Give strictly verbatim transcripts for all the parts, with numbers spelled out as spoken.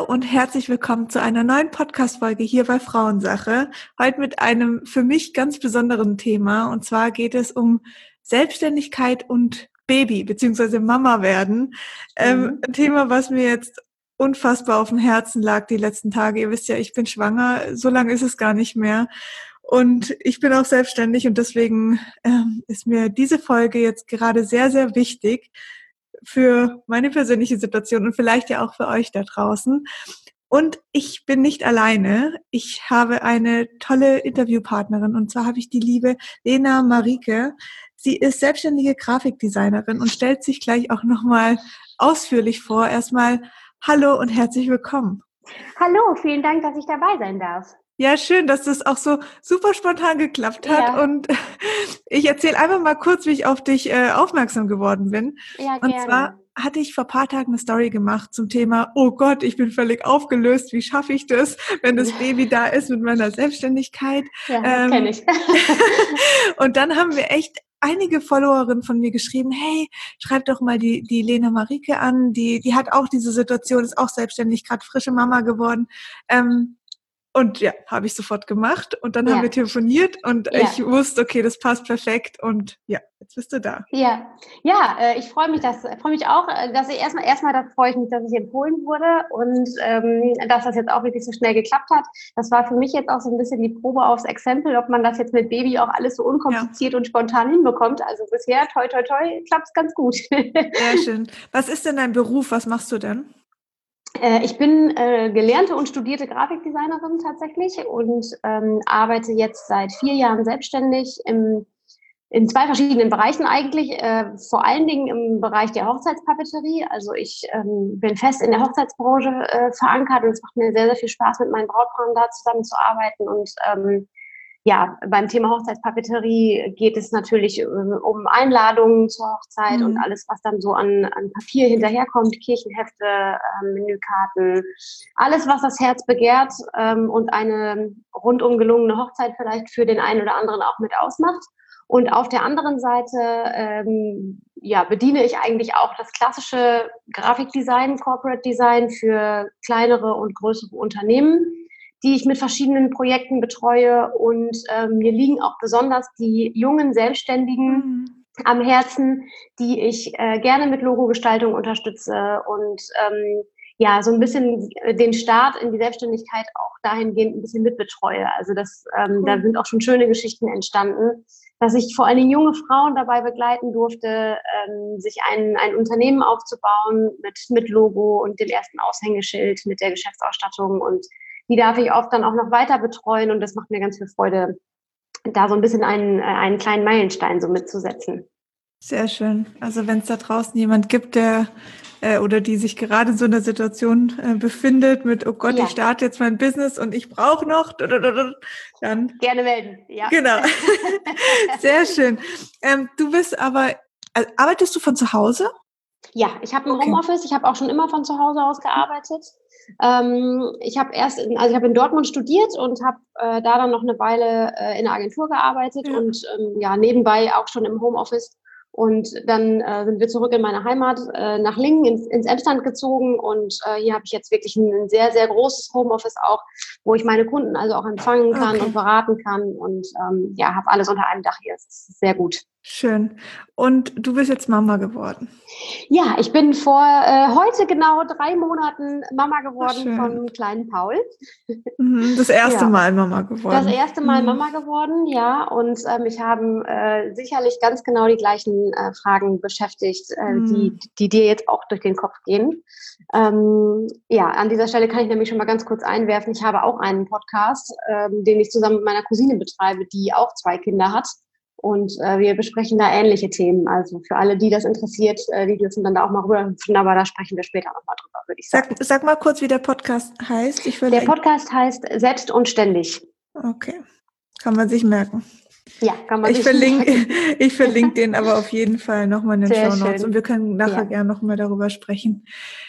und herzlich willkommen zu einer neuen Podcast-Folge hier bei Frauensache. Heute mit einem für mich ganz besonderen Thema. Und zwar geht es um Selbstständigkeit und Baby bzw. Mama werden. Ähm, Mhm. ein Thema, was mir jetzt unfassbar auf dem Herzen lag die letzten Tage. Ihr wisst ja, ich bin schwanger. So lange ist es gar nicht mehr. Und ich bin auch selbstständig und deswegen ähm, ist mir diese Folge jetzt gerade sehr, sehr wichtig für meine persönliche Situation und vielleicht ja auch für euch da draußen. Und ich bin nicht alleine. Ich habe eine tolle Interviewpartnerin und zwar habe ich die liebe Lena Marike. Sie ist selbstständige Grafikdesignerin und stellt sich gleich auch nochmal ausführlich vor. Erstmal hallo und herzlich willkommen. Hallo, vielen Dank, dass ich dabei sein darf. Ja, schön, dass das auch so super spontan geklappt hat. Ja. Und ich erzähle einfach mal kurz, wie ich auf dich äh, aufmerksam geworden bin. Ja, Und zwar gerne. hatte ich vor ein paar Tagen eine Story gemacht zum Thema, oh Gott, ich bin völlig aufgelöst. Wie schaffe ich das, wenn das Baby da ist mit meiner Selbstständigkeit? Ja, das kenne Ähm, ich. und dann haben wir echt einige Followerinnen von mir geschrieben, hey, schreib doch mal die, die Lena Marike an. Die, die hat auch diese Situation, ist auch selbstständig, gerade frische Mama geworden. Ähm, Und ja, habe ich sofort gemacht und dann haben wir Ja, telefoniert und ich ja, wusste, okay, das passt perfekt und ja, jetzt bist du da. ja. Ja, äh, ich freue mich, dass, freue mich auch, äh, dass ich erstmal, erstmal, da freue ich mich, dass ich empfohlen wurde und ähm, dass das jetzt auch wirklich so schnell geklappt hat. Das war für mich jetzt auch so ein bisschen die Probe aufs Exempel, ob man das jetzt mit Baby auch alles so Ja, unkompliziert und spontan hinbekommt. Also bisher, toi, toi, toi, klappt es ganz gut. sehr schön. Was ist denn dein Beruf? Was machst du denn? Äh, ich bin äh, gelernte und studierte Grafikdesignerin tatsächlich und ähm, arbeite jetzt seit vier Jahren selbstständig im, in zwei verschiedenen Bereichen eigentlich. Äh, vor allen Dingen im Bereich der Hochzeitspapeterie. Also ich ähm, bin fest in der Hochzeitsbranche äh, verankert und es macht mir sehr, sehr viel Spaß, mit meinen Brautpaaren da zusammenzuarbeiten und ähm, ja, beim Thema Hochzeitspapeterie geht es natürlich äh, um Einladungen zur Hochzeit und Mhm. alles, was dann so an, an Papier hinterherkommt, Kirchenhefte, ähm, Menükarten, alles, was das Herz begehrt ähm, und eine rundum gelungene Hochzeit vielleicht für den einen oder anderen auch mit ausmacht. Und auf der anderen Seite ähm, ja, bediene ich eigentlich auch das klassische Grafikdesign, Corporate Design für kleinere und größere Unternehmen, die ich mit verschiedenen Projekten betreue. Und ähm, mir liegen auch besonders die jungen Selbstständigen Mhm. am Herzen, die ich äh, gerne mit Logogestaltung unterstütze und ähm, ja, so ein bisschen den Start in die Selbstständigkeit auch dahingehend ein bisschen mitbetreue. Also das, ähm, da Cool. sind auch schon schöne Geschichten entstanden, dass ich vor allen Dingen junge Frauen dabei begleiten durfte, ähm, sich ein, ein Unternehmen aufzubauen mit, mit Logo und dem ersten Aushängeschild, mit der Geschäftsausstattung, und die darf ich oft dann auch noch weiter betreuen und das macht mir ganz viel Freude, da so ein bisschen einen, einen kleinen Meilenstein so mitzusetzen. Sehr schön. Also wenn es da draußen jemand gibt, der äh, oder die sich gerade in so einer Situation äh, befindet mit, oh Gott, ich Ja, starte jetzt mein Business und ich brauche noch, dann gerne melden, ja. genau. Sehr schön. Ähm, du bist aber, äh, arbeitest du von zu Hause? Ja, ich habe ein Okay. Homeoffice, ich habe auch schon immer von zu Hause aus gearbeitet. Ähm, ich habe erst, in, also ich habe in Dortmund studiert und habe äh, da dann noch eine Weile äh, in der Agentur gearbeitet Ja. und ähm, ja, nebenbei auch schon im Homeoffice. Und dann äh, sind wir zurück in meine Heimat äh, nach Lingen ins, ins Emsland gezogen und äh, hier habe ich jetzt wirklich ein, ein sehr, sehr großes Homeoffice auch, wo ich meine Kunden also auch empfangen kann und Okay. beraten kann und ähm, ja, habe alles unter einem Dach hier. Das ist sehr gut. Schön. Und du bist jetzt Mama geworden. Ja, ich bin vor äh, heute genau drei Monaten Mama Ach, geworden schön. vom kleinen Paul. Mhm, das erste Ja, Mal Mama das geworden. erste Mal Mhm. Mama geworden, ja. Und äh, mich haben äh, sicherlich ganz genau die gleichen äh, Fragen beschäftigt, äh, die, Mhm. die dir jetzt auch durch den Kopf gehen. Ähm, ja, an dieser Stelle kann ich nämlich schon mal ganz kurz einwerfen. Ich habe auch einen Podcast, ähm, den ich zusammen mit meiner Cousine betreibe, die auch zwei Kinder hat. Und äh, wir besprechen da ähnliche Themen. Also für alle, die das interessiert, äh, die dürfen dann da auch mal rüberhüpfen, aber da sprechen wir später nochmal drüber, würde ich Sag, sagen. sag mal kurz, wie der Podcast heißt. Ich Der verlinke. Podcast heißt Selbst und Ständig. Okay, kann man sich merken. Ja, kann man Ich sich verlinke, merken. ich verlinke den aber auf jeden Fall nochmal in den Sehr Shownotes und wir schön. können nachher Ja. gerne nochmal darüber sprechen.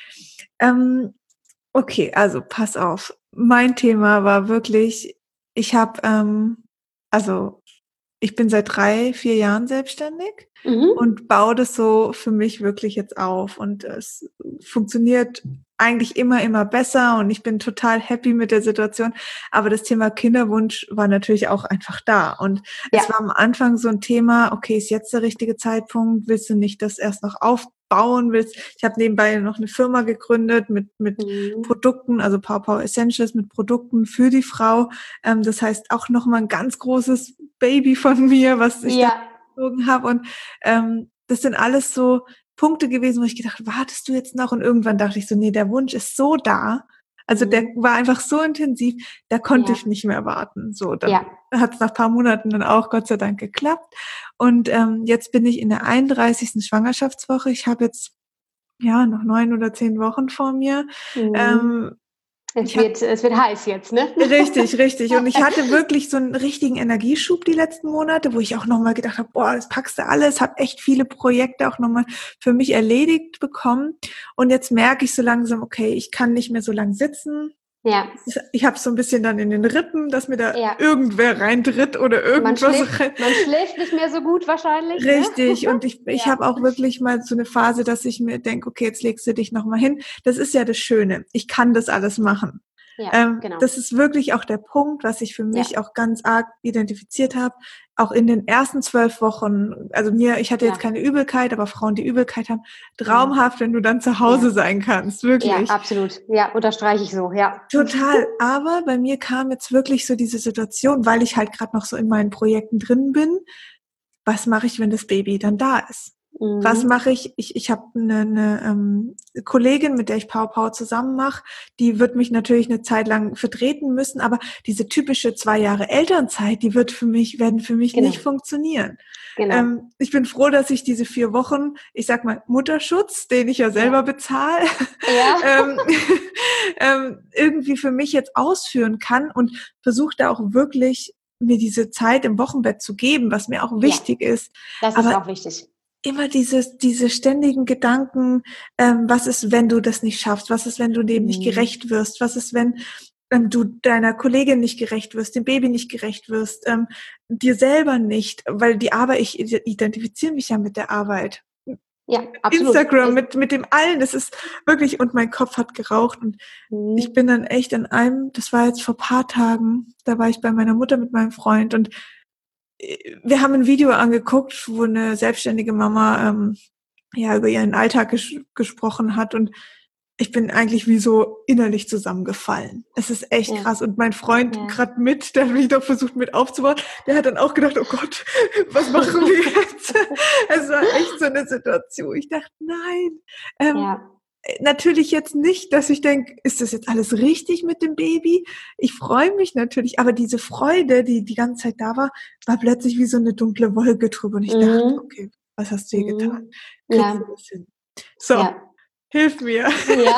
Ähm, okay, also pass auf. Mein Thema war wirklich, ich habe, ähm, also ich bin seit drei, vier Jahren selbstständig Mhm. und baue das so für mich wirklich jetzt auf. Und es funktioniert eigentlich immer, immer besser und ich bin total happy mit der Situation. Aber das Thema Kinderwunsch war natürlich auch einfach da. Und Ja. es war am Anfang so ein Thema, okay, ist jetzt der richtige Zeitpunkt? Willst du nicht das erst noch aufbauen? Willst, ich habe nebenbei noch eine Firma gegründet mit, mit Mhm. Produkten, also Power Power Essentials mit Produkten für die Frau. Ähm, das heißt auch nochmal ein ganz großes Baby von mir, was ich Ja. da gezogen habe. Und ähm, das sind alles so Punkte gewesen, wo ich gedacht, wartest du jetzt noch? Und irgendwann dachte ich so, nee, der Wunsch ist so da. Also der Mhm. war einfach so intensiv, da konnte Ja. ich nicht mehr warten. So, dann Ja. hat es nach ein paar Monaten dann auch Gott sei Dank geklappt. Und ähm, jetzt bin ich in der einunddreißigsten Schwangerschaftswoche. Ich habe jetzt ja noch neun oder zehn Wochen vor mir. Mhm. Ähm, Es ich hatte wird, es wird heiß jetzt, ne? Richtig, richtig. Und ich hatte wirklich so einen richtigen Energieschub die letzten Monate, wo ich auch nochmal gedacht habe, boah, das packst du alles, habe echt viele Projekte auch nochmal für mich erledigt bekommen. Und jetzt merke ich so langsam, okay, ich kann nicht mehr so lang sitzen. Ja. Ich habe so ein bisschen dann in den Rippen, dass mir da Ja. irgendwer reintritt oder Man irgendwas schläft, rein. man schläft nicht mehr so gut wahrscheinlich, ne? Richtig, und ich, ich Ja. habe auch wirklich mal so eine Phase, dass ich mir denke, okay, jetzt legst du dich nochmal hin. Das ist ja das Schöne. Ich kann das alles machen. Ja, Ähm, genau. das ist wirklich auch der Punkt, was ich für mich Ja. auch ganz arg identifiziert habe. Auch in den ersten zwölf Wochen, also mir, ich hatte jetzt Ja. keine Übelkeit, aber Frauen, die Übelkeit haben, traumhaft, wenn du dann zu Hause Ja. sein kannst, Ja, wirklich. absolut. Ja, unterstreiche ich so, ja. Total. Aber bei mir kam jetzt wirklich so diese Situation, weil ich halt gerade noch so in meinen Projekten drin bin. Was mache ich, wenn das Baby dann da ist? Was Mhm. mache ich? Ich, ich habe eine, eine ähm, Kollegin, mit der ich Power Power zusammen mache, die wird mich natürlich eine Zeit lang vertreten müssen, aber diese typische zwei Jahre Elternzeit, die wird für mich, werden für mich Genau. nicht funktionieren. Genau. Ähm, ich bin froh, dass ich diese vier Wochen, ich sag mal, Mutterschutz, den ich ja selber Ja. bezahle, Ja. ähm, ähm, irgendwie für mich jetzt ausführen kann und versuche da auch wirklich mir diese Zeit im Wochenbett zu geben, was mir auch wichtig Ja. ist. Das ist Aber auch wichtig. immer dieses, diese ständigen Gedanken, ähm, was ist, wenn du das nicht schaffst? Was ist, wenn du dem nicht Mhm. gerecht wirst? Was ist, wenn ähm, du deiner Kollegin nicht gerecht wirst, dem Baby nicht gerecht wirst, ähm, dir selber nicht? Weil die Arbeit, ich identifiziere mich ja mit der Arbeit. Ja, absolut. Instagram, Ich, mit, mit dem allen, das ist wirklich, und mein Kopf hat geraucht und ich mhm. bin dann echt in einem, das war jetzt vor paar Tagen, da war ich bei meiner Mutter mit meinem Freund und wir haben ein Video angeguckt, wo eine selbstständige Mama ähm, ja über ihren Alltag ges- gesprochen hat und ich bin eigentlich wie so innerlich zusammengefallen. Es ist echt Ja. krass. Und mein Freund Ja. gerade mit, der mich doch versucht mit aufzubauen, der hat dann auch gedacht, oh Gott, was machen wir jetzt? Es war echt so eine Situation. Ich dachte, nein. Ähm, Ja. Natürlich jetzt nicht, dass ich denke, ist das jetzt alles richtig mit dem Baby? Ich freue mich natürlich, aber diese Freude, die die ganze Zeit da war, war plötzlich wie so eine dunkle Wolke drüber. Und ich dachte, Mhm. okay, was hast du hier getan? Mhm. Kriegst du Ja. das hin? So, Ja. hilf mir. Ja.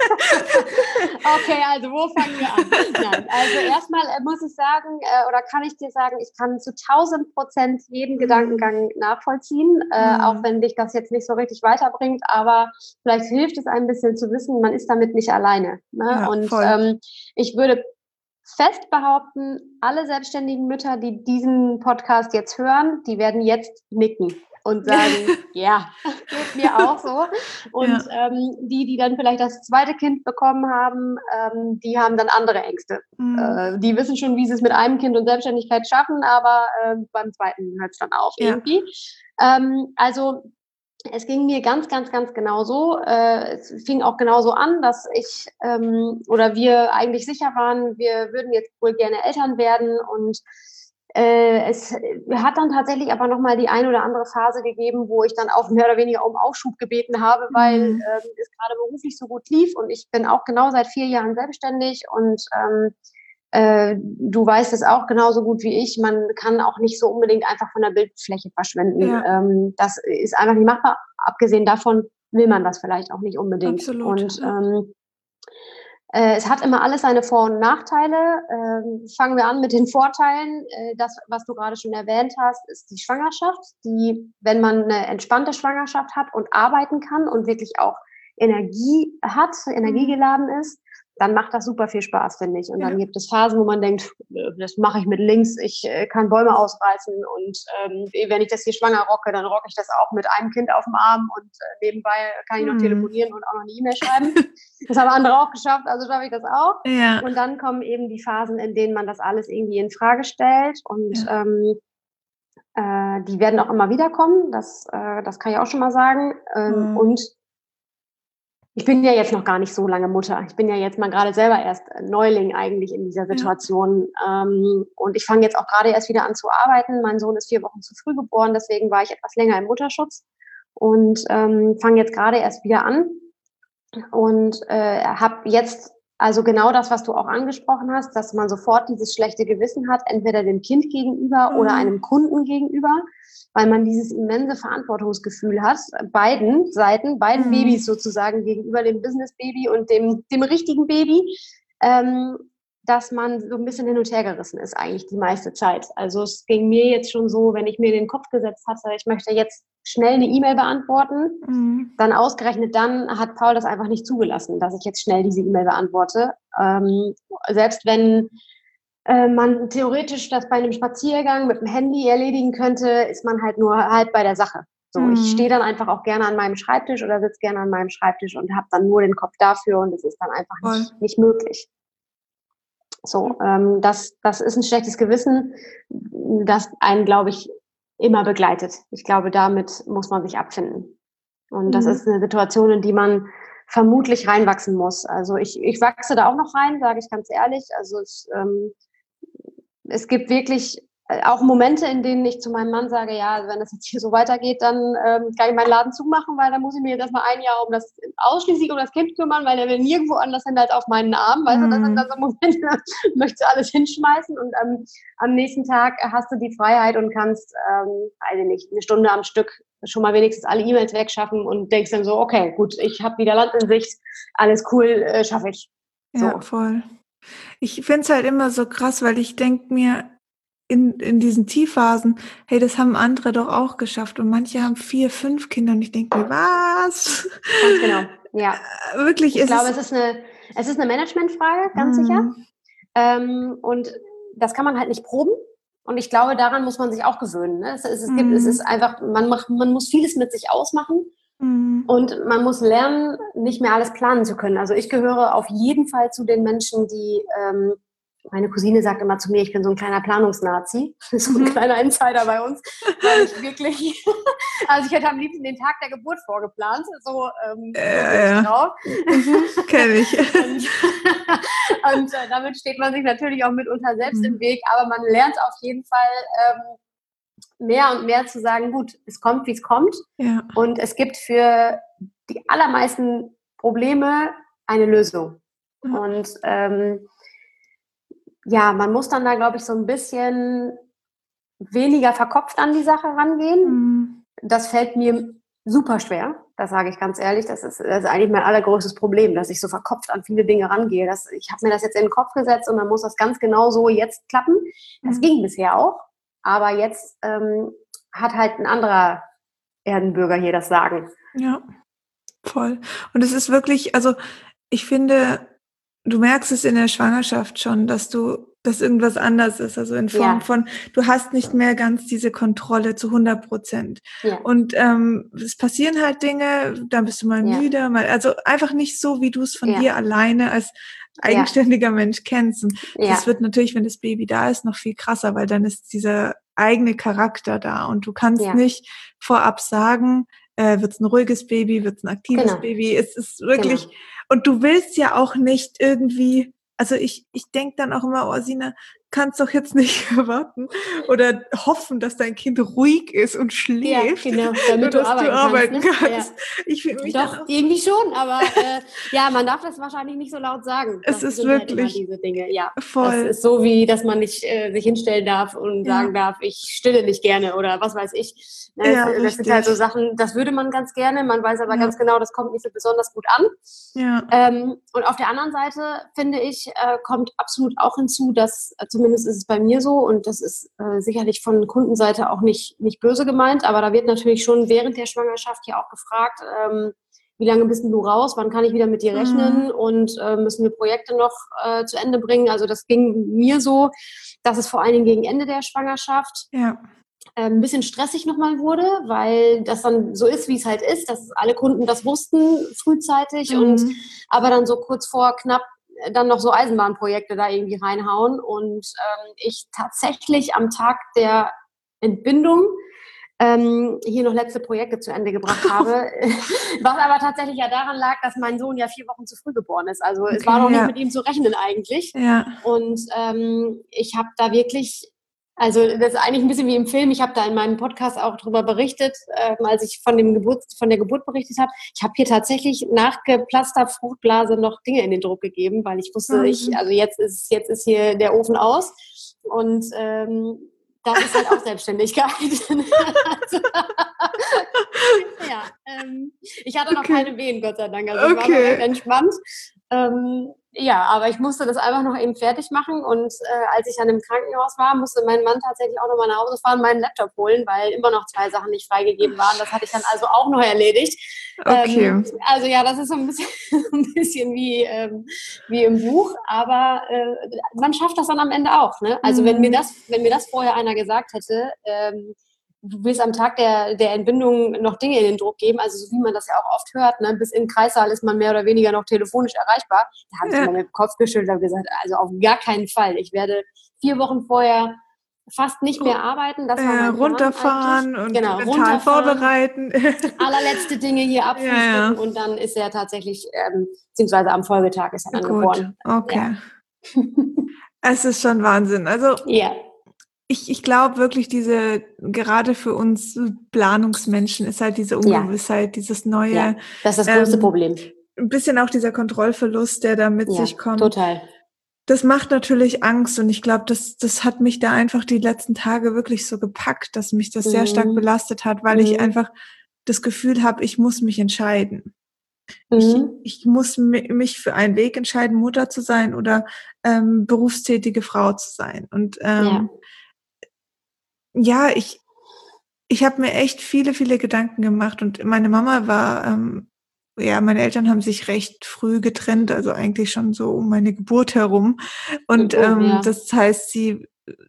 Okay, also wo fangen wir an? Nein, also erstmal äh, muss ich sagen, äh, oder kann ich dir sagen, ich kann zu tausend Prozent jeden Mm. Gedankengang nachvollziehen, äh, Mm. auch wenn dich das jetzt nicht so richtig weiterbringt, aber vielleicht hilft es ein bisschen zu wissen, man ist damit nicht alleine. Ne? Ja, Und voll. ähm, ich würde fest behaupten, alle selbstständigen Mütter, die diesen Podcast jetzt hören, die werden jetzt nicken und sagen, ja, geht mir auch so. Und Ja. ähm, die, die dann vielleicht das zweite Kind bekommen haben, ähm, die haben dann andere Ängste. Mm. Äh, die wissen schon, wie sie es mit einem Kind und Selbstständigkeit schaffen, aber äh, beim zweiten hört es dann auf Ja. irgendwie. Ähm, also es ging mir ganz, ganz, ganz genauso. Äh, es fing auch genauso an, dass ich ähm, oder wir eigentlich sicher waren, wir würden jetzt wohl gerne Eltern werden und äh, es hat dann tatsächlich aber nochmal die eine oder andere Phase gegeben, wo ich dann auch mehr oder weniger um Aufschub gebeten habe, weil Mm. ähm, es gerade beruflich so gut lief und ich bin auch genau seit vier Jahren selbstständig und ähm, äh, du weißt es auch genauso gut wie ich, man kann auch nicht so unbedingt einfach von der Bildfläche verschwinden. Ja. Ähm, das ist einfach nicht machbar. Abgesehen davon will man das vielleicht auch nicht unbedingt. Absolut. Und Ja. ähm, äh, es hat immer alles seine Vor- und Nachteile. Ähm, fangen wir an mit den Vorteilen. Äh, das, was du gerade schon erwähnt hast, ist die Schwangerschaft, die, wenn man eine entspannte Schwangerschaft hat und arbeiten kann und wirklich auch Energie hat, Mm. energiegeladen ist, dann macht das super viel Spaß, finde ich. Und Ja. dann gibt es Phasen, wo man denkt, das mache ich mit links, ich äh, kann Bäume ausreißen und ähm, wenn ich das hier schwanger rocke, dann rocke ich das auch mit einem Kind auf dem Arm und äh, nebenbei kann ich noch Hm. telefonieren und auch noch eine E-Mail schreiben. Das haben andere auch geschafft, also schaffe ich das auch. Ja. Und dann kommen eben die Phasen, in denen man das alles irgendwie in Frage stellt und Ja. ähm, äh, die werden auch immer wieder kommen, das, äh, das kann ich auch schon mal sagen. Ähm, Mhm. Und ich bin ja jetzt noch gar nicht so lange Mutter. Ich bin ja jetzt mal gerade selber erst Neuling eigentlich in dieser Situation. Ja. Ähm, und ich fange jetzt auch gerade erst wieder an zu arbeiten. Mein Sohn ist vier Wochen zu früh geboren, deswegen war ich etwas länger im Mutterschutz und ähm, fange jetzt gerade erst wieder an. Und äh, habe jetzt also genau das, was du auch angesprochen hast, dass man sofort dieses schlechte Gewissen hat, entweder dem Kind gegenüber Mhm. oder einem Kunden gegenüber, weil man dieses immense Verantwortungsgefühl hat, beiden Seiten, beiden Mhm. Babys sozusagen gegenüber dem Business-Baby und dem, dem richtigen Baby, ähm, dass man so ein bisschen hin und her gerissen ist eigentlich die meiste Zeit. Also es ging mir jetzt schon so, wenn ich mir in den Kopf gesetzt hatte, ich möchte jetzt schnell eine E-Mail beantworten, Mhm. dann ausgerechnet dann hat Paul das einfach nicht zugelassen, dass ich jetzt schnell diese E-Mail beantworte. Ähm, selbst wenn äh, man theoretisch das bei einem Spaziergang mit dem Handy erledigen könnte, ist man halt nur halb bei der Sache. So, Mhm. ich stehe dann einfach auch gerne an meinem Schreibtisch oder sitze gerne an meinem Schreibtisch und habe dann nur den Kopf dafür und es ist dann einfach nicht, nicht möglich. So, ähm, das, das ist ein schlechtes Gewissen, das einen, glaube ich, immer begleitet. Ich glaube, damit muss man sich abfinden. Und das Mhm. ist eine Situation, in die man vermutlich reinwachsen muss. Also ich, ich wachse da auch noch rein, sage ich ganz ehrlich. Also es, ähm, es gibt wirklich auch Momente, in denen ich zu meinem Mann sage, ja, wenn das jetzt hier so weitergeht, dann ähm, kann ich meinen Laden zumachen, weil dann muss ich mir jetzt erstmal ein Jahr um das ausschließlich um das Kind kümmern, weil er will nirgendwo anders hin als auf meinen Arm. Weißt du, das sind dann so Momente, da möchtest du alles hinschmeißen und ähm, am nächsten Tag hast du die Freiheit und kannst, ähm, weiß ich nicht, eine Stunde am Stück schon mal wenigstens alle E-Mails wegschaffen und denkst dann so, okay, gut, ich habe wieder Land in Sicht, alles cool, äh, schaffe ich. So. Ja, voll. Ich finde es halt immer so krass, weil ich denke mir in, in diesen Tiefphasen, hey, das haben andere doch auch geschafft und manche haben vier, fünf Kinder und ich denke mir, was? Ganz genau, ja. Wirklich, ich ist glaube, es, es ist eine, es ist eine Managementfrage, ganz mm. sicher. Ähm, und das kann man halt nicht proben. Und ich glaube, daran muss man sich auch gewöhnen. Ne? Es, es, es, gibt, Mm. es ist einfach, man, macht, man muss vieles mit sich ausmachen. Mm. Und man muss lernen, nicht mehr alles planen zu können. Also ich gehöre auf jeden Fall zu den Menschen, die, ähm, meine Cousine sagt immer zu mir, ich bin so ein kleiner Planungsnazi, so ein Mhm. kleiner Insider bei uns, weil ich wirklich, also ich hätte am liebsten den Tag der Geburt vorgeplant, so, ähm, Äh, so bin ja. ich drauf. Mhm, kenn ich. und und äh, damit steht man sich natürlich auch mitunter selbst Mhm. im Weg, aber man lernt auf jeden Fall, ähm, mehr und mehr zu sagen, gut, es kommt, wie es kommt. Ja. Und es gibt für die allermeisten Probleme eine Lösung. Ja. Und ähm, ja, man muss dann da, glaube ich, so ein bisschen weniger verkopft an die Sache rangehen. Mhm. Das fällt mir super schwer, das sage ich ganz ehrlich. Das ist, das ist eigentlich mein allergrößtes Problem, dass ich so verkopft an viele Dinge rangehe. Das, ich habe mir das jetzt in den Kopf gesetzt und dann muss das ganz genau so jetzt klappen. Das Mhm. ging bisher auch, aber jetzt ähm, hat halt ein anderer Erdenbürger hier das Sagen. Ja, voll. Und es ist wirklich, also ich finde, du merkst es in der Schwangerschaft schon, dass du, dass irgendwas anders ist, also in Form Ja. von, du hast nicht mehr ganz diese Kontrolle zu hundert Prozent. Ja. Und ähm, es passieren halt Dinge, dann bist du mal Ja. müde, mal, also einfach nicht so, wie du es von Ja. dir alleine als eigenständiger Mensch kennst. Und Ja. das wird natürlich, wenn das Baby da ist, noch viel krasser, weil dann ist dieser eigene Charakter da und du kannst Ja. nicht vorab sagen, äh, wird's ein ruhiges Baby, wird's ein aktives Genau. Baby. Es ist wirklich, Genau. und du willst ja auch nicht irgendwie, also ich, ich denk dann auch immer, oh Sina, kannst doch jetzt nicht erwarten oder hoffen, dass dein Kind ruhig ist und schläft, Ja, genau, damit nur du dass du arbeiten arbeiten kannst. Ne? kannst. Ja. Ich fühle mich Doch, dann auch, irgendwie schon, aber äh, ja, man darf das wahrscheinlich nicht so laut sagen. es Das ist sind halt immer wirklich diese Dinge. Ja, das voll, ist so wie, dass man nicht äh, sich hinstellen darf und ja, sagen darf, ich stille nicht gerne oder was weiß ich. Ne, ja, das, das sind halt so richtig, Sachen, das würde man ganz gerne, man weiß aber ja, ganz genau, das kommt nicht so besonders gut an. ja, Ähm, und auf der anderen Seite, finde ich, äh, kommt absolut auch hinzu, dass, äh, zumindest ist es bei mir so, und das ist äh, sicherlich von Kundenseite auch nicht, nicht böse gemeint, aber da wird natürlich schon während der Schwangerschaft ja auch gefragt, ähm, wie lange bist denn du raus, wann kann ich wieder mit dir rechnen Mhm. und äh, müssen wir Projekte noch äh, zu Ende bringen. Also das ging mir so, dass es vor allen Dingen gegen Ende der Schwangerschaft Ja. äh, ein bisschen stressig nochmal wurde, weil das dann so ist, wie es halt ist, dass alle Kunden das wussten frühzeitig und Mhm. aber dann so kurz vor knapp dann noch so Eisenbahnprojekte da irgendwie reinhauen und ähm, ich tatsächlich am Tag der Entbindung ähm, hier noch letzte Projekte zu Ende gebracht habe, was aber tatsächlich ja daran lag, dass mein Sohn ja vier Wochen zu früh geboren ist. Also es war Okay, noch nicht ja. mit ihm zu rechnen eigentlich. Ja. Und ähm, ich habe da wirklich, also das ist eigentlich ein bisschen wie im Film, ich habe da in meinem Podcast auch drüber berichtet, äh, als ich von, dem Geburt, von der Geburt berichtet habe. Ich habe hier tatsächlich nach geplatzter Fruchtblase noch Dinge in den Druck gegeben, weil ich wusste, ich, Wahnsinn. also jetzt ist, jetzt ist hier der Ofen aus. Und ähm, das ist halt auch Selbstständigkeit. Also, ja, ähm, ich hatte noch Okay. keine Wehen, Gott sei Dank. Also ich war noch Okay. recht entspannt. Ähm, ja, aber ich musste das einfach noch eben fertig machen. Und äh, als ich dann im Krankenhaus war, musste mein Mann tatsächlich auch nochmal nach Hause fahren, meinen Laptop holen, weil immer noch zwei Sachen nicht freigegeben waren. Das hatte ich dann also auch noch erledigt. Okay. Ähm, also ja, das ist so ein bisschen, ein bisschen wie, ähm, wie im Buch, aber äh, man schafft das dann am Ende auch. Ne? Also wenn mir Mhm. das, wenn mir das vorher einer gesagt hätte, ähm, du willst am Tag der, der Entbindung noch Dinge in den Druck geben, also so wie man das ja auch oft hört, ne? Bis in den Kreissaal ist man mehr oder weniger noch telefonisch erreichbar. Da habe ich Ja. immer mit dem Kopf geschüttelt und gesagt, also auf gar keinen Fall. Ich werde vier Wochen vorher fast nicht mehr arbeiten. Das war Äh, mein Plan runterfahren eigentlich. und Genau, mental runterfahren, vorbereiten. allerletzte Dinge hier Ja, ja. abfrühstücken und dann ist er tatsächlich, ähm, beziehungsweise am Folgetag ist er dann Gut. geboren. Ja. Okay. Es ist schon Wahnsinn. Also Ja, ich, ich glaube wirklich, diese, gerade für uns Planungsmenschen ist halt diese ja, Ungewissheit, dieses neue, ja. Das ist das größte ähm, Problem. ein bisschen auch dieser Kontrollverlust, der da mit Ja, sich kommt. total. Das macht natürlich Angst und ich glaube, das, das hat mich da einfach die letzten Tage wirklich so gepackt, dass mich das sehr stark Mhm. belastet hat, weil ich Mhm. einfach das Gefühl habe, ich muss mich entscheiden. Ich, Mhm. ich muss mi- mich für einen Weg entscheiden, Mutter zu sein oder ähm, berufstätige Frau zu sein. Und Ja. ähm, ja, ich, ich habe mir echt viele, viele Gedanken gemacht und meine Mama war, ähm, ja, meine Eltern haben sich recht früh getrennt, also eigentlich schon so um meine Geburt herum. Und Oh, ähm, ja. das heißt, sie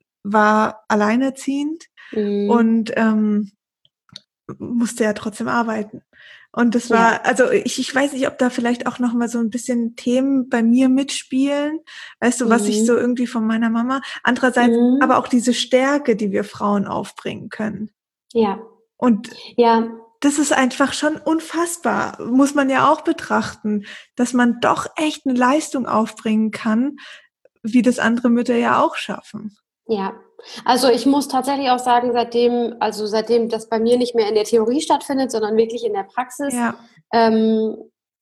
war alleinerziehend Mhm. und ähm, musste ja trotzdem arbeiten. Und das Ja. war, also ich, ich weiß nicht, ob da vielleicht auch noch mal so ein bisschen Themen bei mir mitspielen, weißt du, was ich so Mhm. irgendwie von meiner Mama, andererseits aber Mhm. auch diese Stärke, die wir Frauen aufbringen können. Ja. Und Ja. das ist einfach schon unfassbar, muss man ja auch betrachten, dass man doch echt eine Leistung aufbringen kann, wie das andere Mütter ja auch schaffen. Ja. Also ich muss tatsächlich auch sagen, seitdem, also seitdem das bei mir nicht mehr in der Theorie stattfindet, sondern wirklich in der Praxis, Ja, ähm,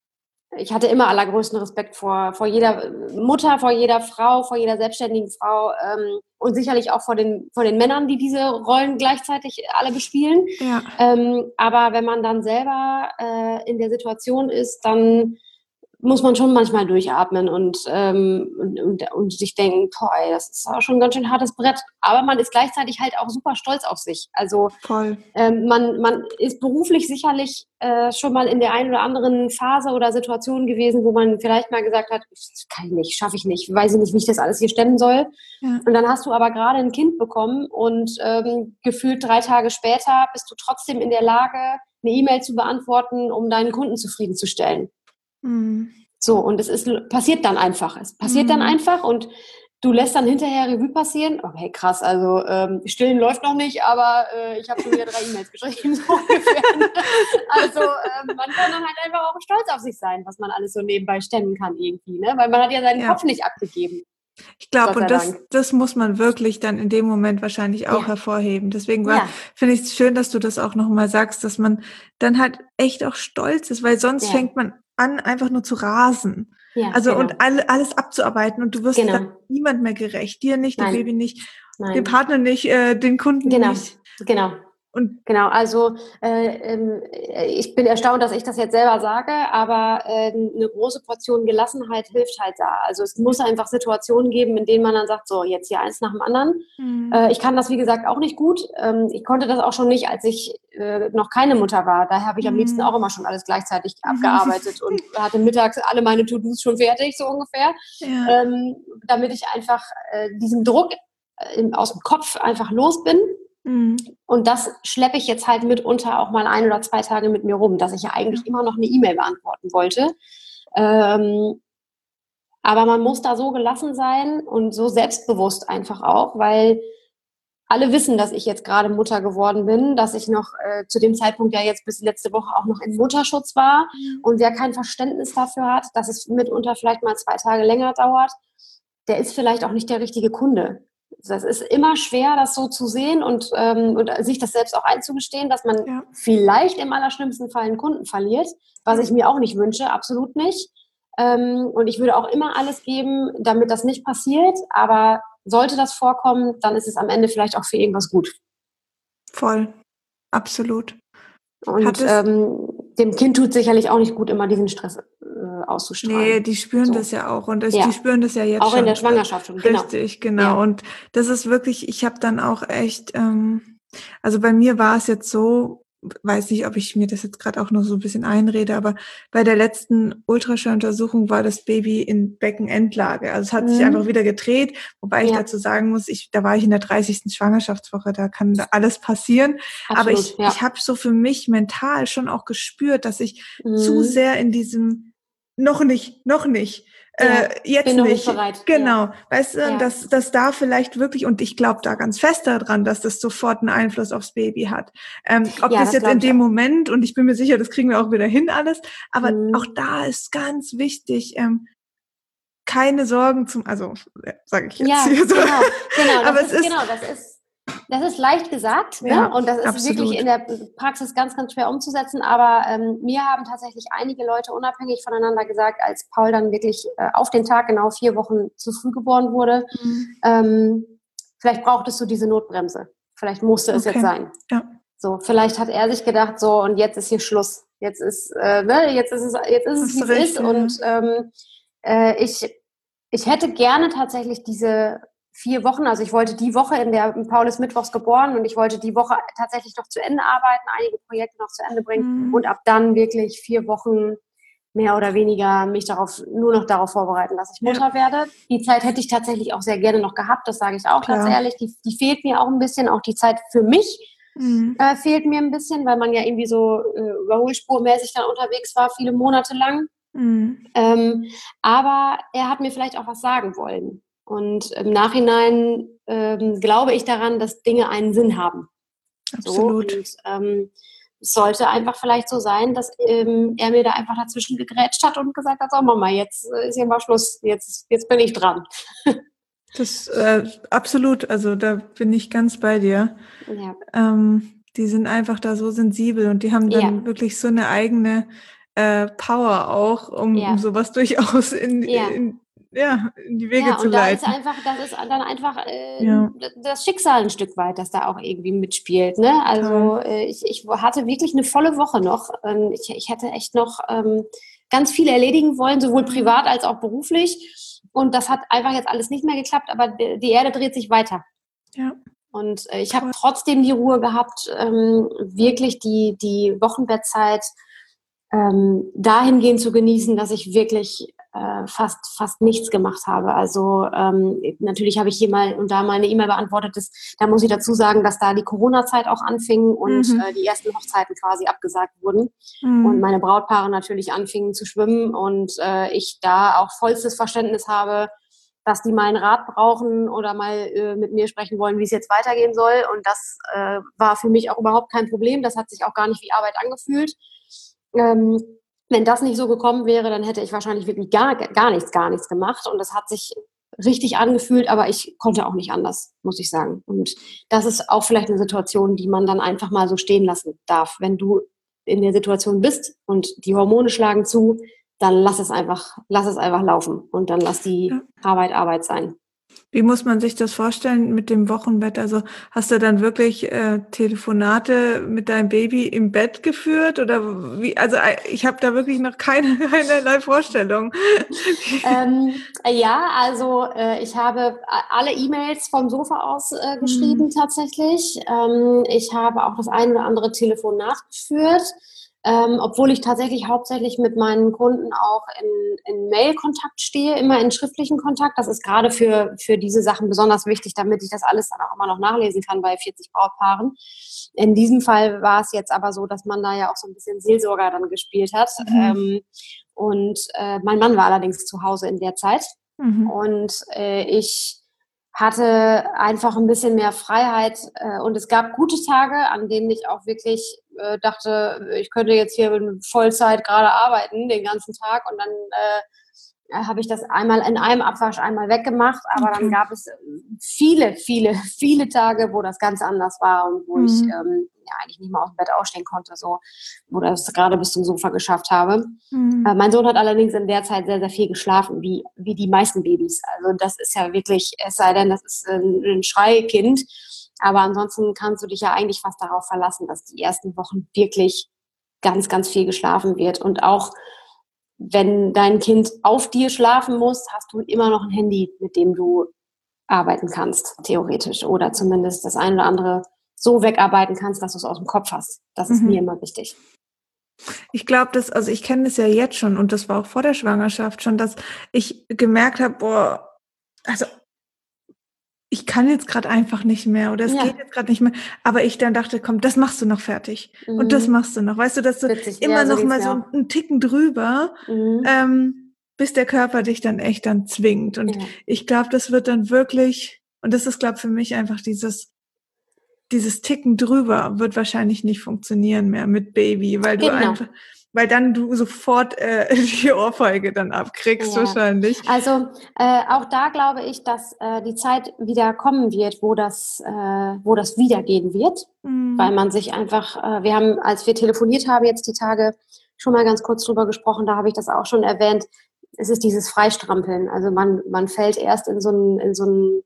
ich hatte immer allergrößten Respekt vor, vor jeder Mutter, vor jeder Frau, vor jeder selbstständigen Frau ähm, und sicherlich auch vor den, vor den Männern, die diese Rollen gleichzeitig alle bespielen. ja, Ähm, aber wenn man dann selber äh, in der Situation ist, dann muss man schon manchmal durchatmen und, ähm, und, und, und sich denken, boah, ey, das ist auch schon ein ganz schön hartes Brett. Aber man ist gleichzeitig halt auch super stolz auf sich. Also voll. ähm, man, man ist beruflich sicherlich äh, schon mal in der einen oder anderen Phase oder Situation gewesen, wo man vielleicht mal gesagt hat, das kann ich nicht, schaffe ich nicht, weiß ich nicht, wie ich das alles hier stemmen soll. Ja. Und dann hast du aber gerade ein Kind bekommen und ähm, gefühlt drei Tage später bist du trotzdem in der Lage, eine E-Mail zu beantworten, um deinen Kunden zufriedenzustellen. Mhm. So, und es ist, passiert dann einfach. Es passiert dann Mhm. einfach und du lässt dann hinterher Revue passieren. Okay, krass, also ähm, Stillen läuft noch nicht, aber äh, ich habe schon wieder drei E-Mails geschrieben, so ungefähr. Also ähm, man kann dann halt einfach auch stolz auf sich sein, was man alles so nebenbei stemmen kann irgendwie, ne? Weil man hat ja seinen Ja. Kopf nicht abgegeben. Ich glaube, Gott sei und das, Dank. das muss man wirklich dann in dem Moment wahrscheinlich auch Ja, hervorheben. Deswegen war, ja, finde ich es schön, dass du das auch nochmal sagst, dass man dann halt echt auch stolz ist, weil sonst ja, fängt man an, einfach nur zu rasen. ja, Also genau, und alle, alles abzuarbeiten und du wirst dann genau. niemand mehr gerecht. Dir nicht, dem Nein, Baby nicht, dem nein, Partner nicht, äh, den Kunden genau, nicht. genau. Und genau, also äh, ähm, ich bin erstaunt, dass ich das jetzt selber sage, aber äh, eine große Portion Gelassenheit hilft halt da. Also es muss einfach Situationen geben, in denen man dann sagt, so jetzt hier eins nach dem anderen. mhm. Äh, ich kann das, wie gesagt, auch nicht gut. Ähm, ich konnte das auch schon nicht, als ich äh, noch keine Mutter war. Daher habe ich am liebsten auch immer schon alles gleichzeitig abgearbeitet und hatte mittags alle meine To-Dos schon fertig, so ungefähr, Ja. ähm, damit ich einfach äh, diesen Druck äh, aus dem Kopf einfach los bin. Mhm. Und das schleppe ich jetzt halt mitunter auch mal ein oder zwei Tage mit mir rum, dass ich ja eigentlich Ja. immer noch eine E-Mail beantworten wollte. Ähm, aber man muss da so gelassen sein und so selbstbewusst einfach auch, weil alle wissen, dass ich jetzt gerade Mutter geworden bin, dass ich noch äh, zu dem Zeitpunkt ja jetzt bis letzte Woche auch noch im Mutterschutz war. Mhm. Und wer kein Verständnis dafür hat, dass es mitunter vielleicht mal zwei Tage länger dauert, der ist vielleicht auch nicht der richtige Kunde. Das ist immer schwer, das so zu sehen und, ähm, und sich das selbst auch einzugestehen, dass man Ja. vielleicht im allerschlimmsten Fall einen Kunden verliert, was ich mir auch nicht wünsche, absolut nicht. Ähm, und ich würde auch immer alles geben, damit das nicht passiert. Aber sollte das vorkommen, dann ist es am Ende vielleicht auch für irgendwas gut. Voll, absolut. Und ähm, dem Kind tut sicherlich auch nicht gut, immer diesen Stress äh, auszustrahlen. Nee, die spüren so. das ja auch und das, ja. die spüren das ja jetzt auch schon. Auch in der Schwangerschaft schon, genau. Richtig, genau. Ja. Und das ist wirklich, ich habe dann auch echt, ähm, also bei mir war es jetzt so, weiß nicht, ob ich mir das jetzt gerade auch noch so ein bisschen einrede, aber bei der letzten Ultraschalluntersuchung war das Baby in Beckenendlage. Also es hat Mhm. sich einfach wieder gedreht, wobei ich Ja. dazu sagen muss, ich, da war ich in der dreißigsten Schwangerschaftswoche, da kann da alles passieren. Absolut, aber ich, ja. ich habe so für mich mental schon auch gespürt, dass ich Mhm. zu sehr in diesem noch nicht, noch nicht. Ja, äh, jetzt bin noch nicht. nicht bereit. Genau. Ja. Weißt du, Ja. dass, dass da vielleicht wirklich, und ich glaube da ganz fest daran, dass das sofort einen Einfluss aufs Baby hat. Ähm, ob Ja, das, das jetzt glaub in ich dem auch. Moment, und ich bin mir sicher, das kriegen wir auch wieder hin alles, aber Mhm. auch da ist ganz wichtig, ähm, keine Sorgen zum, also äh, sage ich jetzt Ja, hier so. genau, genau, aber das es ist, ist, genau, das ist, das ist leicht gesagt, ja, ne? Und das ist absolut. wirklich in der Praxis ganz, ganz schwer umzusetzen. Aber ähm, mir haben tatsächlich einige Leute unabhängig voneinander gesagt, als Paul dann wirklich äh, auf den Tag genau vier Wochen zu früh geboren wurde, Mhm. ähm, vielleicht brauchtest du diese Notbremse. Vielleicht musste es Okay. jetzt sein. Ja. So, vielleicht hat er sich gedacht, so, und jetzt ist hier Schluss. Jetzt ist, äh, ne, jetzt ist es, jetzt ist es, wie es ist. Ja. Und ähm, äh, ich, ich hätte gerne tatsächlich diese vier Wochen, also ich wollte die Woche, in der Paul ist mittwochs geboren, und ich wollte die Woche tatsächlich noch zu Ende arbeiten, einige Projekte noch zu Ende bringen Mhm. und ab dann wirklich vier Wochen mehr oder weniger mich darauf, nur noch darauf vorbereiten, dass ich Mutter Ja. werde. Die Zeit hätte ich tatsächlich auch sehr gerne noch gehabt, das sage ich auch Klar. ganz ehrlich. Die, die fehlt mir auch ein bisschen, auch die Zeit für mich. Mhm. Äh, fehlt mir ein bisschen, weil man ja irgendwie so äh, überholspurmäßig dann unterwegs war, viele Monate lang. Mhm. Ähm, aber er hat mir vielleicht auch was sagen wollen. Und im Nachhinein ähm, glaube ich daran, dass Dinge einen Sinn haben. Absolut. So, und ähm, es sollte einfach vielleicht so sein, dass ähm, er mir da einfach dazwischen gegrätscht hat und gesagt hat, so Mama, jetzt ist hier mal Schluss, jetzt, jetzt bin ich dran. Das äh, absolut, also da bin ich ganz bei dir. Ja. Ähm, die sind einfach da so sensibel und die haben dann Ja. wirklich so eine eigene äh, Power auch, um, Ja. um sowas durchaus in, Ja. in, ja, in die Wege Ja, zu und da ist leiten. einfach, das ist dann einfach äh, Ja. das Schicksal ein Stück weit, das da auch irgendwie mitspielt. Ne? Also äh, ich, ich hatte wirklich eine volle Woche noch. Ähm, ich, ich hätte echt noch ähm, ganz viel erledigen wollen, sowohl privat als auch beruflich. Und das hat einfach jetzt alles nicht mehr geklappt, aber die Erde dreht sich weiter. Ja. Und äh, ich habe trotzdem die Ruhe gehabt, ähm, wirklich die, die Wochenbettzeit ähm, dahingehend zu genießen, dass ich wirklich äh, fast fast nichts gemacht habe. Also ähm, natürlich habe ich hier mal und da mal eine E-Mail beantwortet. Das, da muss ich dazu sagen, dass da die Corona-Zeit auch anfing und Mhm. äh, die ersten Hochzeiten quasi abgesagt wurden. Mhm. Und meine Brautpaare natürlich anfingen zu schwimmen und äh, ich da auch vollstes Verständnis habe, dass die mal einen Rat brauchen oder mal äh, mit mir sprechen wollen, wie es jetzt weitergehen soll. Und das äh, war für mich auch überhaupt kein Problem. Das hat sich auch gar nicht wie Arbeit angefühlt. Ähm, wenn das nicht so gekommen wäre, dann hätte ich wahrscheinlich wirklich gar, gar nichts, gar nichts gemacht. Und das hat sich richtig angefühlt, aber ich konnte auch nicht anders, muss ich sagen. Und das ist auch vielleicht eine Situation, die man dann einfach mal so stehen lassen darf. Wenn du in der Situation bist und die Hormone schlagen zu, dann lass es einfach, lass es einfach laufen und dann lass die Ja. Arbeit Arbeit sein. Wie muss man sich das vorstellen mit dem Wochenbett? Also hast du dann wirklich äh, Telefonate mit deinem Baby im Bett geführt oder wie? Also äh, ich habe da wirklich noch keine keinerlei Vorstellung. Ähm, ja, also äh, ich habe alle E-Mails vom Sofa aus äh, Hm. geschrieben tatsächlich. Ähm, ich habe auch das ein oder andere Telefonat geführt, ähm, obwohl ich tatsächlich hauptsächlich mit meinen Kunden auch in, in Mail-Kontakt stehe, immer in schriftlichen Kontakt. Das ist gerade für, für diese Sachen besonders wichtig, damit ich das alles dann auch immer noch nachlesen kann bei vierzig Brautpaaren. In diesem Fall war es jetzt aber so, dass man da ja auch so ein bisschen Seelsorger dann gespielt hat. Mhm. Ähm, und äh, mein Mann war allerdings zu Hause in der Zeit. Mhm. Und äh, ich hatte einfach ein bisschen mehr Freiheit. Äh, und es gab gute Tage, an denen ich auch wirklich äh, dachte, ich könnte jetzt hier in Vollzeit gerade arbeiten, den ganzen Tag. Und dann äh, habe ich das einmal in einem Abwasch einmal weggemacht. Aber dann Okay. gab es viele, viele, viele Tage, wo das ganz anders war und wo ich Mhm. ähm, ja, eigentlich nicht mal aus dem Bett aufstehen konnte, so, wo das gerade bis zum Sofa geschafft habe. Äh, Mhm. mein Sohn hat allerdings in der Zeit sehr, sehr viel geschlafen, wie, wie die meisten Babys. Also das ist ja wirklich, es sei denn, das ist ein, ein Schreikind. Aber ansonsten kannst du dich ja eigentlich fast darauf verlassen, dass die ersten Wochen wirklich ganz, ganz viel geschlafen wird. Und auch wenn dein Kind auf dir schlafen muss, hast du immer noch ein Handy, mit dem du arbeiten kannst, theoretisch. Oder zumindest das eine oder andere so wegarbeiten kannst, dass du es aus dem Kopf hast. Das ist mir Mhm. immer wichtig. Ich glaube, das, also ich kenne das ja jetzt schon und das war auch vor der Schwangerschaft schon, dass ich gemerkt habe, boah, also ich kann jetzt gerade einfach nicht mehr oder es geht Ja. jetzt gerade nicht mehr. Aber ich dann dachte, komm, das machst du noch fertig und das Mhm. machst du noch. Weißt du, dass du Witzig. immer Ja, so noch ging es mal mir so auch. einen Ticken drüber, Mhm. ähm, bis der Körper dich dann echt dann zwingt. Und Ja. ich glaube, das wird dann wirklich, und das ist, glaube ich, für mich einfach dieses, dieses Ticken drüber wird wahrscheinlich nicht funktionieren mehr mit Baby, weil du Genau. einfach, weil dann du sofort äh, die Ohrfeige dann abkriegst Ja. wahrscheinlich. Also äh, auch da glaube ich, dass äh, die Zeit wieder kommen wird, wo das, äh, wo das wiedergehen wird, weil Mhm. man sich einfach, äh, wir haben, als wir telefoniert haben jetzt die Tage, schon mal ganz kurz drüber gesprochen, da habe ich das auch schon erwähnt. Es ist dieses Freistrampeln. Also man, man fällt erst in so ein, in so ein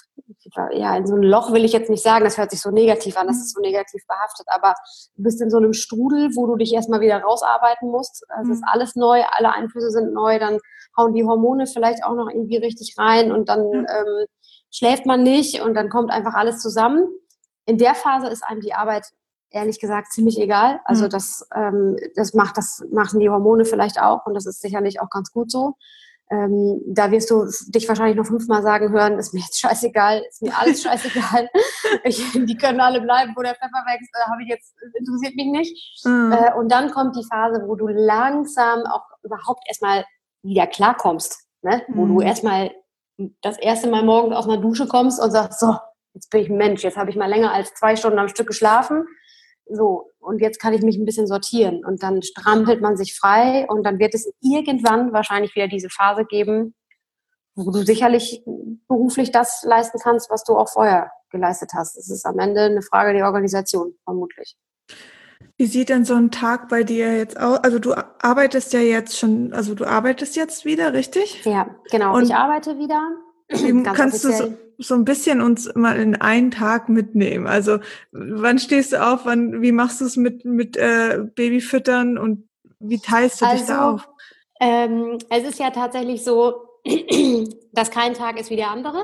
ja, in so ein Loch will ich jetzt nicht sagen, das hört sich so negativ an, das ist so negativ behaftet, aber du bist in so einem Strudel, wo du dich erstmal wieder rausarbeiten musst. Es ist Mhm. alles neu, alle Einflüsse sind neu, dann hauen die Hormone vielleicht auch noch irgendwie richtig rein und dann Ja. ähm, schläft man nicht und dann kommt einfach alles zusammen. In der Phase ist einem die Arbeit ehrlich gesagt ziemlich egal. Also Mhm. das, ähm, das macht das machen die Hormone vielleicht auch und das ist sicherlich auch ganz gut so. Ähm, da wirst du dich wahrscheinlich noch fünfmal sagen hören, ist mir jetzt scheißegal, ist mir alles scheißegal. Ich, die können alle bleiben, wo der Pfeffer wächst, äh, habe ich jetzt, interessiert mich nicht. Mhm. Äh, und dann kommt die Phase, wo du langsam auch überhaupt erstmal wieder klarkommst, ne? Wo du Mhm. erstmal das erste Mal morgens aus einer Dusche kommst und sagst, so, jetzt bin ich ein Mensch, jetzt habe ich mal länger als zwei Stunden am Stück geschlafen. So, und jetzt kann ich mich ein bisschen sortieren. Und dann strampelt man sich frei und dann wird es irgendwann wahrscheinlich wieder diese Phase geben, wo du sicherlich beruflich das leisten kannst, was du auch vorher geleistet hast. Es ist am Ende eine Frage der Organisation, vermutlich. Wie sieht denn so ein Tag bei dir jetzt aus? Also du arbeitest ja jetzt schon, also du arbeitest jetzt wieder, richtig? Ja, genau. Ich Und arbeite wieder, wie ganz kannst du so, offiziell. so ein bisschen uns mal in einen Tag mitnehmen? Also wann stehst du auf? Wann, wie machst du es mit, mit äh, Babyfüttern und wie teilst du dich da Also, auf? ähm, es ist ja tatsächlich so, dass kein Tag ist wie der andere.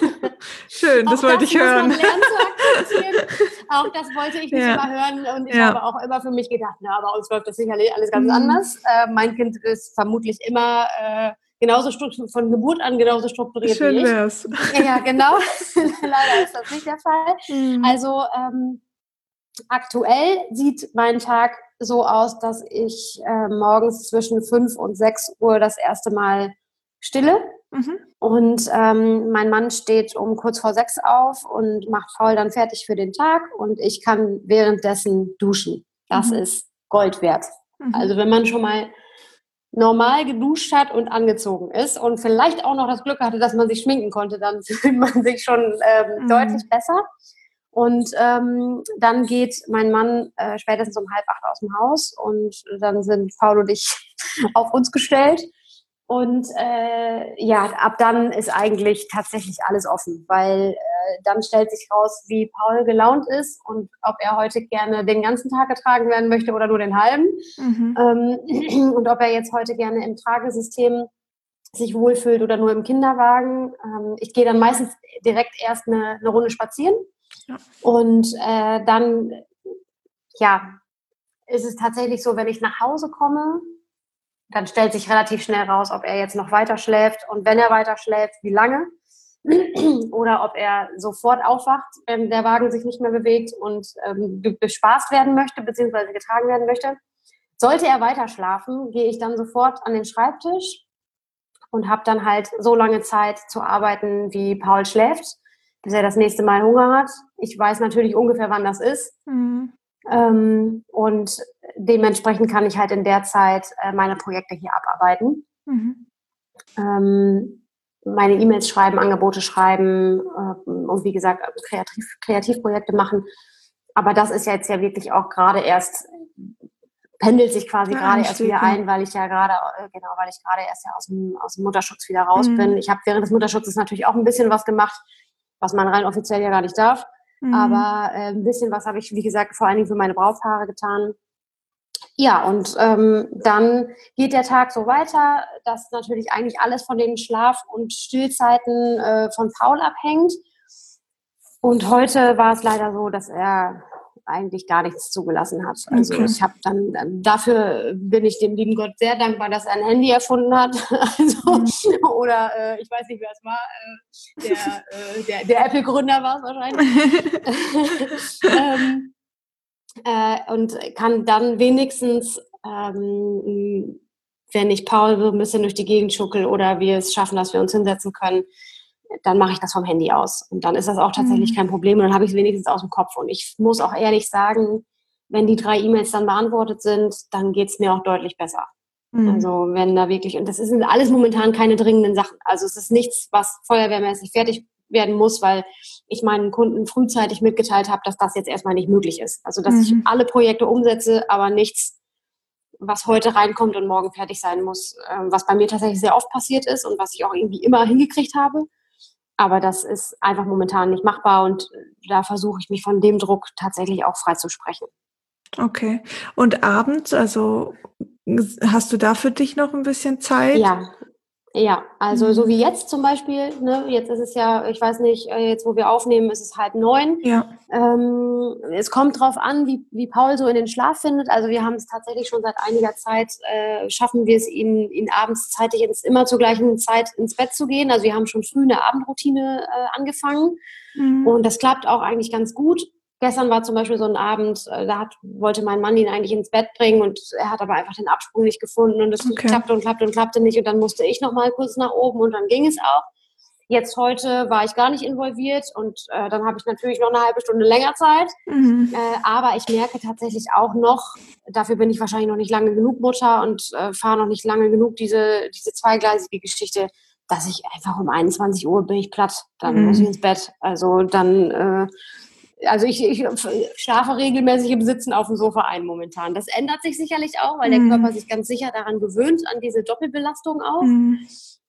Schön, das Auch wollte das ich muss man hören. lernen zu akzeptieren. Auch das wollte ich nicht Ja, immer hören. Und ich habe ja, auch immer für mich gedacht, na, bei uns läuft das sicherlich alles ganz mm, anders. Äh, mein Kind ist vermutlich immer äh, genauso strukturiert, von Geburt an genauso strukturiert wie schön ich. wär's. Ja, genau. Leider ist das nicht der Fall. Mm, Also ähm, aktuell sieht mein Tag so aus, dass ich äh, morgens zwischen fünf und sechs Uhr das erste Mal stille. mhm, Und ähm, mein Mann steht um kurz vor sechs auf und macht Paul dann fertig für den Tag und ich kann währenddessen duschen. Das mhm, ist Gold wert. Also mhm, wenn man schon mal normal geduscht hat und angezogen ist und vielleicht auch noch das Glück hatte, dass man sich schminken konnte, dann fühlt man sich schon ähm, deutlich mm, besser. Und ähm, dann geht mein Mann äh, spätestens um halb acht aus dem Haus und dann sind Paul und ich auf uns gestellt. Und äh, ja, ab dann ist eigentlich tatsächlich alles offen, weil äh, dann stellt sich raus, wie Paul gelaunt ist und ob er heute gerne den ganzen Tag getragen werden möchte oder nur den halben. Mhm. Ähm, und ob er jetzt heute gerne im Tragesystem sich wohlfühlt oder nur im Kinderwagen. Ähm, ich gehe dann meistens direkt erst eine, eine Runde spazieren. Ja. Und äh, dann, ja, ist es tatsächlich so, wenn ich nach Hause komme, dann stellt sich relativ schnell raus, ob er jetzt noch weiter schläft und wenn er weiter schläft, wie lange. Oder ob er sofort aufwacht, wenn der Wagen sich nicht mehr bewegt und ähm, bespaßt werden möchte, beziehungsweise getragen werden möchte. Sollte er weiter schlafen, gehe ich dann sofort an den Schreibtisch und habe dann halt so lange Zeit zu arbeiten, wie Paul schläft, bis er das nächste Mal Hunger hat. Ich weiß natürlich ungefähr, wann das ist. Mhm. Ähm, und dementsprechend kann ich halt in der Zeit äh, meine Projekte hier abarbeiten. Mhm. Ähm, meine E-Mails schreiben, Angebote schreiben äh, und wie gesagt Kreativ, Kreativprojekte machen. Aber das ist jetzt ja wirklich auch gerade erst, pendelt sich quasi Der gerade erst Einstieg, wieder ja. ein, weil ich ja gerade, äh, genau, weil ich gerade erst ja aus dem, aus dem Mutterschutz wieder raus Mhm. bin. Ich habe während des Mutterschutzes natürlich auch ein bisschen was gemacht, was man rein offiziell ja gar nicht darf. Mhm. Aber äh, ein bisschen was habe ich, wie gesagt, vor allen Dingen für meine Brautpaare getan. Ja, und ähm, dann geht der Tag so weiter, dass natürlich eigentlich alles von den Schlaf- und Stillzeiten äh, von Paul abhängt. Und heute war es leider so, dass er eigentlich gar nichts zugelassen hat. Also Okay. ich habe dann, dafür bin ich dem lieben Gott sehr dankbar, dass er ein Handy erfunden hat. Also, Mhm. oder äh, ich weiß nicht, wer es war, äh, der, äh, der, der Apple-Gründer war es wahrscheinlich. ähm, äh, und kann dann wenigstens, ähm, wenn ich Paul so ein bisschen durch die Gegend schuckel oder wir es schaffen, dass wir uns hinsetzen können, dann mache ich das vom Handy aus. Und dann ist das auch tatsächlich Mhm. kein Problem und dann habe ich es wenigstens aus dem Kopf. Und ich muss auch ehrlich sagen, wenn die drei E-Mails dann beantwortet sind, dann geht es mir auch deutlich besser. Mhm. Also wenn da wirklich, und das sind alles momentan keine dringenden Sachen. Also es ist nichts, was feuerwehrmäßig fertig werden muss, weil ich meinen Kunden frühzeitig mitgeteilt habe, dass das jetzt erstmal nicht möglich ist. Also dass ich Mhm. alle Projekte umsetze, aber nichts, was heute reinkommt und morgen fertig sein muss, was bei mir tatsächlich sehr oft passiert ist und was ich auch irgendwie immer hingekriegt habe. Aber das ist einfach momentan nicht machbar und da versuche ich mich von dem Druck tatsächlich auch frei zu sprechen. Okay. Und abends, also hast du da für dich noch ein bisschen Zeit? Ja, ja. Also Mhm. so wie jetzt zum Beispiel, ne, jetzt ist es ja, ich weiß nicht, jetzt wo wir aufnehmen, ist es halb neun. Ja. Ähm, es kommt drauf an, wie, wie Paul so in den Schlaf findet. Also wir haben es tatsächlich schon seit einiger Zeit, äh, schaffen wir es, ihn, ihn abends zeitig ins, immer zur gleichen Zeit ins Bett zu gehen. Also wir haben schon früh eine Abendroutine äh, angefangen Mhm. und das klappt auch eigentlich ganz gut. Gestern war zum Beispiel so ein Abend, äh, da hat, wollte mein Mann ihn eigentlich ins Bett bringen und er hat aber einfach den Absprung nicht gefunden und es Okay. klappte und klappte und klappte nicht und dann musste ich noch mal kurz nach oben und dann ging es auch. Jetzt heute war ich gar nicht involviert und äh, dann habe ich natürlich noch eine halbe Stunde länger Zeit. Mhm. Äh, aber ich merke tatsächlich auch noch, dafür bin ich wahrscheinlich noch nicht lange genug Mutter und äh, fahre noch nicht lange genug diese, diese zweigleisige Geschichte, dass ich einfach um einundzwanzig Uhr bin ich platt. Dann Mhm. muss ich ins Bett. Also dann... Äh, Also ich, ich schlafe regelmäßig im Sitzen auf dem Sofa ein momentan. Das ändert sich sicherlich auch, weil der Mhm. Körper sich ganz sicher daran gewöhnt, an diese Doppelbelastung auch. Mhm.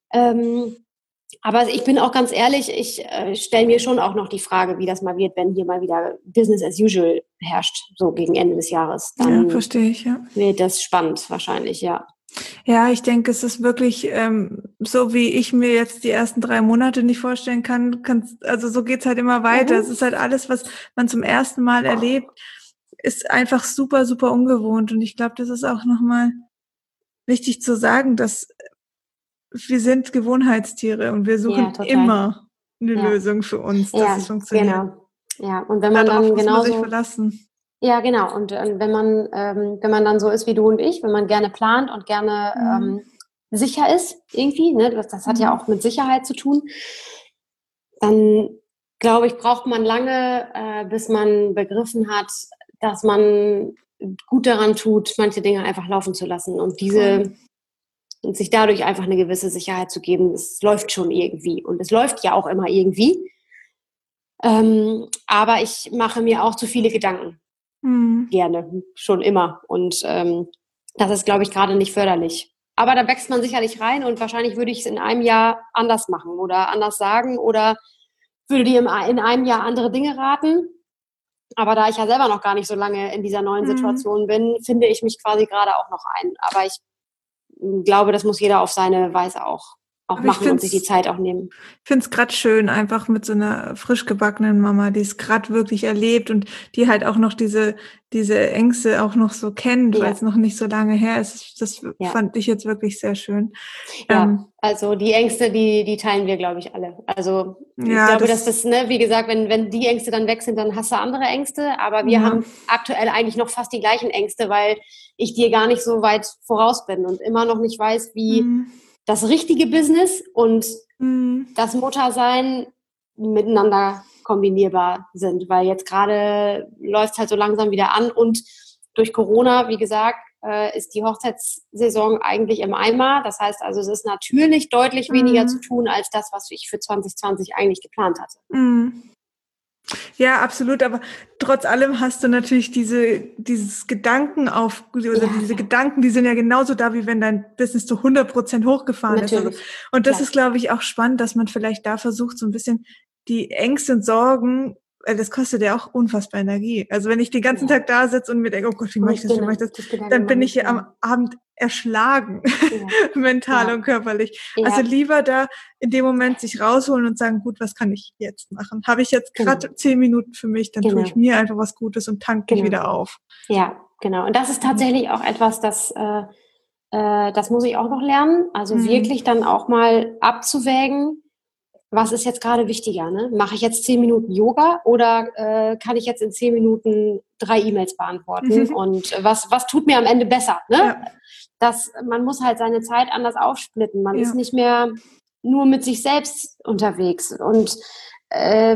Ähm, aber ich bin auch ganz ehrlich, ich äh, stelle mir schon auch noch die Frage, wie das mal wird, wenn hier mal wieder Business as usual herrscht, so gegen Ende des Jahres. Ja, Dann verstehe ich, ja. wird das spannend wahrscheinlich, ja. Ja, ich denke, es ist wirklich ähm, so, wie ich mir jetzt die ersten drei Monate nicht vorstellen kann. Kann's, also so geht's halt immer weiter. Mhm. Es ist halt alles, was man zum ersten Mal erlebt, ist einfach super, super ungewohnt. Und ich glaube, das ist auch nochmal wichtig zu sagen, dass wir sind Gewohnheitstiere und wir Ja, suchen total. immer eine Ja, Lösung für uns, dass es ja, funktioniert. genau. Ja, und wenn man Darauf dann muss man sich genauso... verlassen. Ja, genau. Und äh, wenn man, ähm, wenn man dann so ist wie du und ich, wenn man gerne plant und gerne Mhm. ähm, sicher ist, irgendwie, ne, das, das hat ja Mhm. auch mit Sicherheit zu tun, dann glaube ich, braucht man lange, äh, bis man begriffen hat, dass man gut daran tut, manche Dinge einfach laufen zu lassen und Voll. diese und sich dadurch einfach eine gewisse Sicherheit zu geben. Es läuft schon irgendwie und es läuft ja auch immer irgendwie. Ähm, aber ich mache mir auch zu viele Gedanken. Mhm. Gerne, schon immer. Und ähm, das ist, glaube ich, gerade nicht förderlich. aber da wächst man sicherlich rein und wahrscheinlich würde ich es in einem Jahr anders machen oder anders sagen oder würde dir in einem Jahr andere Dinge raten. Aber da ich ja selber noch gar nicht so lange in dieser neuen Situation bin, finde ich mich quasi gerade auch noch ein. Aber ich glaube, das muss jeder auf seine Weise auch, auch machen und sich die Zeit auch nehmen. Ich finde es gerade schön, einfach mit so einer frisch gebackenen Mama, die es gerade wirklich erlebt und die halt auch noch diese, diese Ängste auch noch so kennt, ja. weil es noch nicht so lange her ist. Das ja. fand ich jetzt wirklich sehr schön. Ja, ähm, also die Ängste, die, die teilen wir, glaube ich, alle. Also ich ja, glaube, das, dass das, ne, wie gesagt, wenn, wenn die Ängste dann weg sind, dann hast du andere Ängste. Aber wir ja. haben aktuell eigentlich noch fast die gleichen Ängste, weil ich dir gar nicht so weit voraus bin und immer noch nicht weiß, wie mhm. das richtige Business und mhm. das Muttersein miteinander kombinierbar sind, weil jetzt gerade läuft es halt so langsam wieder an und durch Corona, wie gesagt, äh, ist die Hochzeitssaison eigentlich im Eimer. Das heißt also, es ist natürlich deutlich mhm. weniger zu tun als das, was ich für zwanzig zwanzig eigentlich geplant hatte. Mhm. Ja, absolut, aber trotz allem hast du natürlich diese, dieses Gedanken auf, oder ja, diese ja. Gedanken, die sind ja genauso da, wie wenn dein Business zu hundert Prozent hochgefahren natürlich. ist. Also, und das Klar. ist, glaube ich, auch spannend, dass man vielleicht da versucht, so ein bisschen die Ängste und Sorgen, weil das kostet ja auch unfassbar Energie. Also wenn ich den ganzen ja. Tag da sitze und mir denke, oh Gott, wie mache ich das, wie mache ich das, das dann bin ich ja am Abend erschlagen, ja. mental ja. und körperlich. Ja. Also lieber da in dem Moment sich rausholen und sagen, gut, was kann ich jetzt machen? Habe ich jetzt gerade genau. zehn Minuten für mich, dann genau. tue ich mir einfach was Gutes und tanke genau. mich wieder auf. Ja, genau. Und das ist tatsächlich auch etwas, das, äh, äh, das muss ich auch noch lernen. Also mhm. wirklich dann auch mal abzuwägen, was ist jetzt gerade wichtiger? Ne? Mache ich jetzt zehn Minuten Yoga oder äh, kann ich jetzt in zehn Minuten drei E-Mails beantworten? Mhm. Und was, was tut mir am Ende besser? Ne? Ja. Das, man muss halt seine Zeit anders aufsplitten. Man ja. ist nicht mehr nur mit sich selbst unterwegs. Und äh,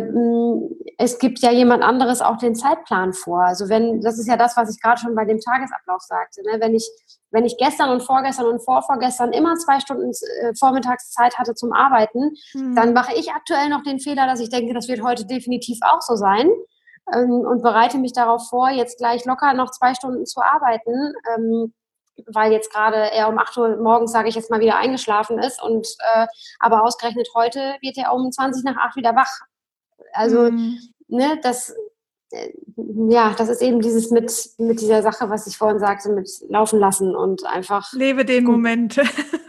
es gibt ja jemand anderes auch den Zeitplan vor. Also wenn, das ist ja das, was ich gerade schon bei dem Tagesablauf sagte. Ne? Wenn ich Wenn ich gestern und vorgestern und vorvorgestern immer zwei Stunden äh, Vormittagszeit hatte zum Arbeiten, mhm. dann mache ich aktuell noch den Fehler, dass ich denke, das wird heute definitiv auch so sein ähm, und bereite mich darauf vor, jetzt gleich locker noch zwei Stunden zu arbeiten, ähm, weil jetzt gerade er um acht Uhr morgens, sage ich jetzt mal, wieder eingeschlafen ist und äh, aber ausgerechnet heute wird er um zwanzig nach acht wieder wach. Also, mhm. ne, das ja, das ist eben dieses mit, mit dieser Sache, was ich vorhin sagte, mit laufen lassen und einfach... Lebe den gut. Moment.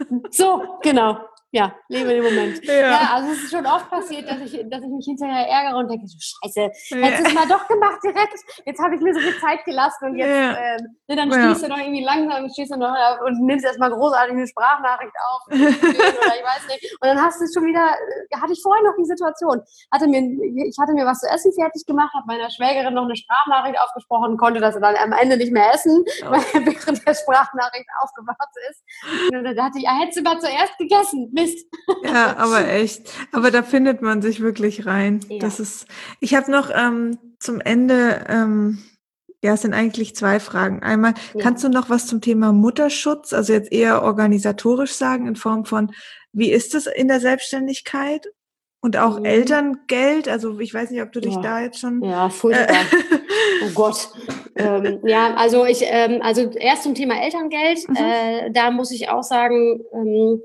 So, genau. Ja, lebe den Moment. Ja. ja, also es ist schon oft passiert, dass ich, dass ich mich hinterher ärgere und denke, so Scheiße, ja. hättest du es mal doch gemacht direkt. Jetzt habe ich mir so viel Zeit gelassen und jetzt, ja. äh, ne, dann ja. stehst du noch irgendwie langsam, stehst du noch und nimmst erstmal großartig eine Sprachnachricht auf oder ich weiß nicht. Und dann hast du schon wieder, hatte ich vorher noch die Situation, hatte mir, ich hatte mir was zu essen fertig gemacht, habe meiner Schwägerin noch eine Sprachnachricht aufgesprochen, konnte das dann am Ende nicht mehr essen, oh. weil er während der Sprachnachricht aufgewacht ist. Und dann dachte ich, ja, hättest du mal zuerst gegessen. Mist. Ja, aber echt. Aber da findet man sich wirklich rein. Ja. Das ist. Ich habe noch ähm, zum Ende, ähm, ja, es sind eigentlich zwei Fragen. Einmal, ja. kannst du noch was zum Thema Mutterschutz, also jetzt eher organisatorisch sagen, in Form von, wie ist es in der Selbstständigkeit? Und auch mhm. Elterngeld, also ich weiß nicht, ob du dich ja. da jetzt schon... Ja, furchtbar. Äh, oh Gott. ähm, ja, also ich, ähm, also erst zum Thema Elterngeld, mhm. äh, da muss ich auch sagen, ähm,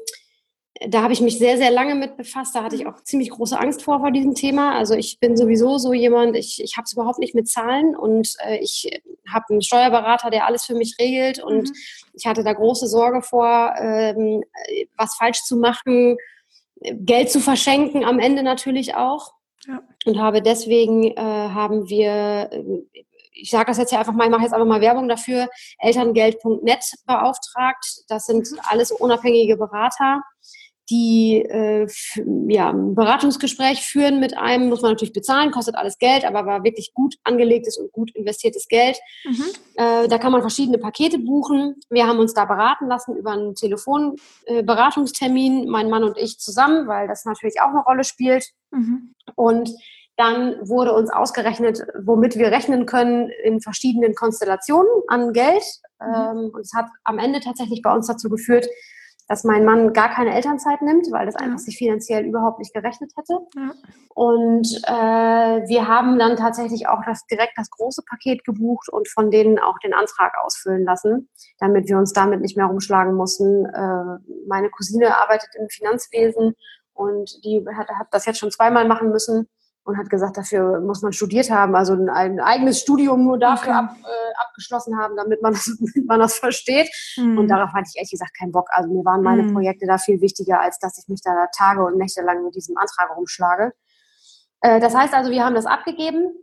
da habe ich mich sehr, sehr lange mit befasst. Da hatte ich auch ziemlich große Angst vor, vor diesem Thema. Also ich bin sowieso so jemand, ich, ich habe es überhaupt nicht mit Zahlen und äh, ich habe einen Steuerberater, der alles für mich regelt und mhm. ich hatte da große Sorge vor, ähm, was falsch zu machen, Geld zu verschenken, am Ende natürlich auch. Ja. Und habe deswegen, äh, haben wir, ich sage das jetzt ja einfach mal, ich mache jetzt einfach mal Werbung dafür, elterngeld punkt net beauftragt. Das sind alles unabhängige Berater, die äh, f- ja, ein Beratungsgespräch führen mit einem, muss man natürlich bezahlen, kostet alles Geld, aber war wirklich gut angelegtes und gut investiertes Geld. Mhm. Äh, da kann man verschiedene Pakete buchen. Wir haben uns da beraten lassen über einen Telefonberatungstermin, äh, mein Mann und ich zusammen, weil das natürlich auch eine Rolle spielt. Mhm. Und dann wurde uns ausgerechnet, womit wir rechnen können in verschiedenen Konstellationen an Geld. Mhm. Ähm, und es hat am Ende tatsächlich bei uns dazu geführt, dass mein Mann gar keine Elternzeit nimmt, weil das Ja. einfach sich finanziell überhaupt nicht gerechnet hätte. Ja. Und äh, wir haben dann tatsächlich auch das, direkt das große Paket gebucht und von denen auch den Antrag ausfüllen lassen, damit wir uns damit nicht mehr rumschlagen mussten. Äh, meine Cousine arbeitet im Finanzwesen und die hat, hat das jetzt schon zweimal machen müssen und hat gesagt, dafür muss man studiert haben, also ein, ein eigenes Studium nur dafür Okay. ab, äh, abgeschlossen haben, damit man das, damit man das versteht. Mhm. Und darauf hatte ich ehrlich gesagt keinen Bock. Also mir waren meine Mhm. Projekte da viel wichtiger, als dass ich mich da Tage und Nächte lang mit diesem Antrag rumschlage. Äh, das heißt also, wir haben das abgegeben.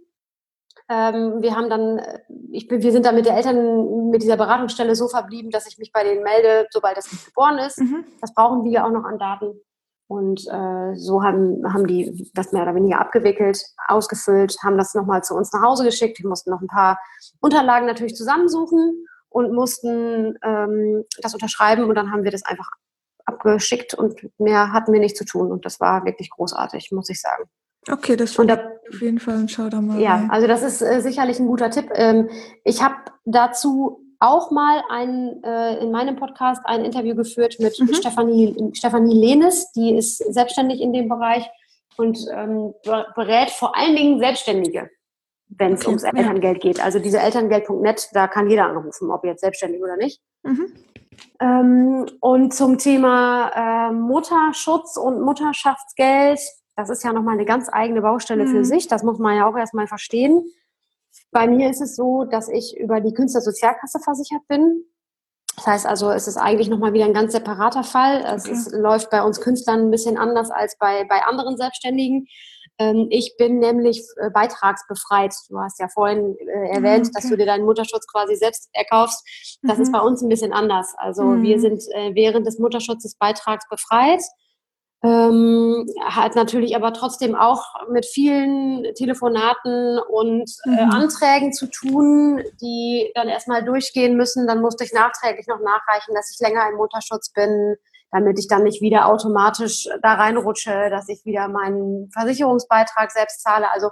Ähm, wir haben dann, ich bin, wir sind dann mit der Eltern, mit dieser Beratungsstelle so verblieben, dass ich mich bei denen melde, sobald das Kind geboren ist. Mhm. Das brauchen wir ja auch noch an Daten. Und äh, so haben, haben die das mehr oder weniger abgewickelt, ausgefüllt, haben das nochmal zu uns nach Hause geschickt. Wir mussten noch ein paar Unterlagen natürlich zusammensuchen und mussten ähm, das unterschreiben. Und dann haben wir das einfach abgeschickt und mehr hatten wir nicht zu tun. Und das war wirklich großartig, muss ich sagen. Okay, das Und finde da, ich auf jeden Fall und schau da mal ja, rein. also das ist äh, sicherlich ein guter Tipp. Ähm, ich habe dazu auch mal ein, äh, in meinem Podcast ein Interview geführt mit Mhm. Stefanie, Stefanie Lehnes, die ist selbstständig in dem Bereich und ähm, berät vor allen Dingen Selbstständige, wenn es Okay, ums ja. Elterngeld geht. Also diese elterngeld punkt net, da kann jeder anrufen, ob jetzt selbstständig oder nicht. Mhm. Ähm, und zum Thema äh, Mutterschutz und Mutterschaftsgeld, das ist ja nochmal eine ganz eigene Baustelle für Mhm. sich. Das muss man ja auch erstmal verstehen. Bei mir ist es so, dass ich über die Künstlersozialkasse versichert bin. Das heißt also, es ist eigentlich nochmal wieder ein ganz separater Fall. Es Okay. ist, läuft bei uns Künstlern ein bisschen anders als bei, bei anderen Selbstständigen. Ähm, ich bin nämlich äh, beitragsbefreit. Du hast ja vorhin äh, erwähnt, Ah, dass okay. du dir deinen Mutterschutz quasi selbst erkaufst. Das Mhm. ist bei uns ein bisschen anders. Also Mhm. wir sind äh, während des Mutterschutzes beitragsbefreit. Ähm, hat natürlich aber trotzdem auch mit vielen Telefonaten und äh, Mhm. Anträgen zu tun, die dann erstmal durchgehen müssen. Dann musste ich nachträglich noch nachreichen, dass ich länger im Mutterschutz bin, damit ich dann nicht wieder automatisch da reinrutsche, dass ich wieder meinen Versicherungsbeitrag selbst zahle. Also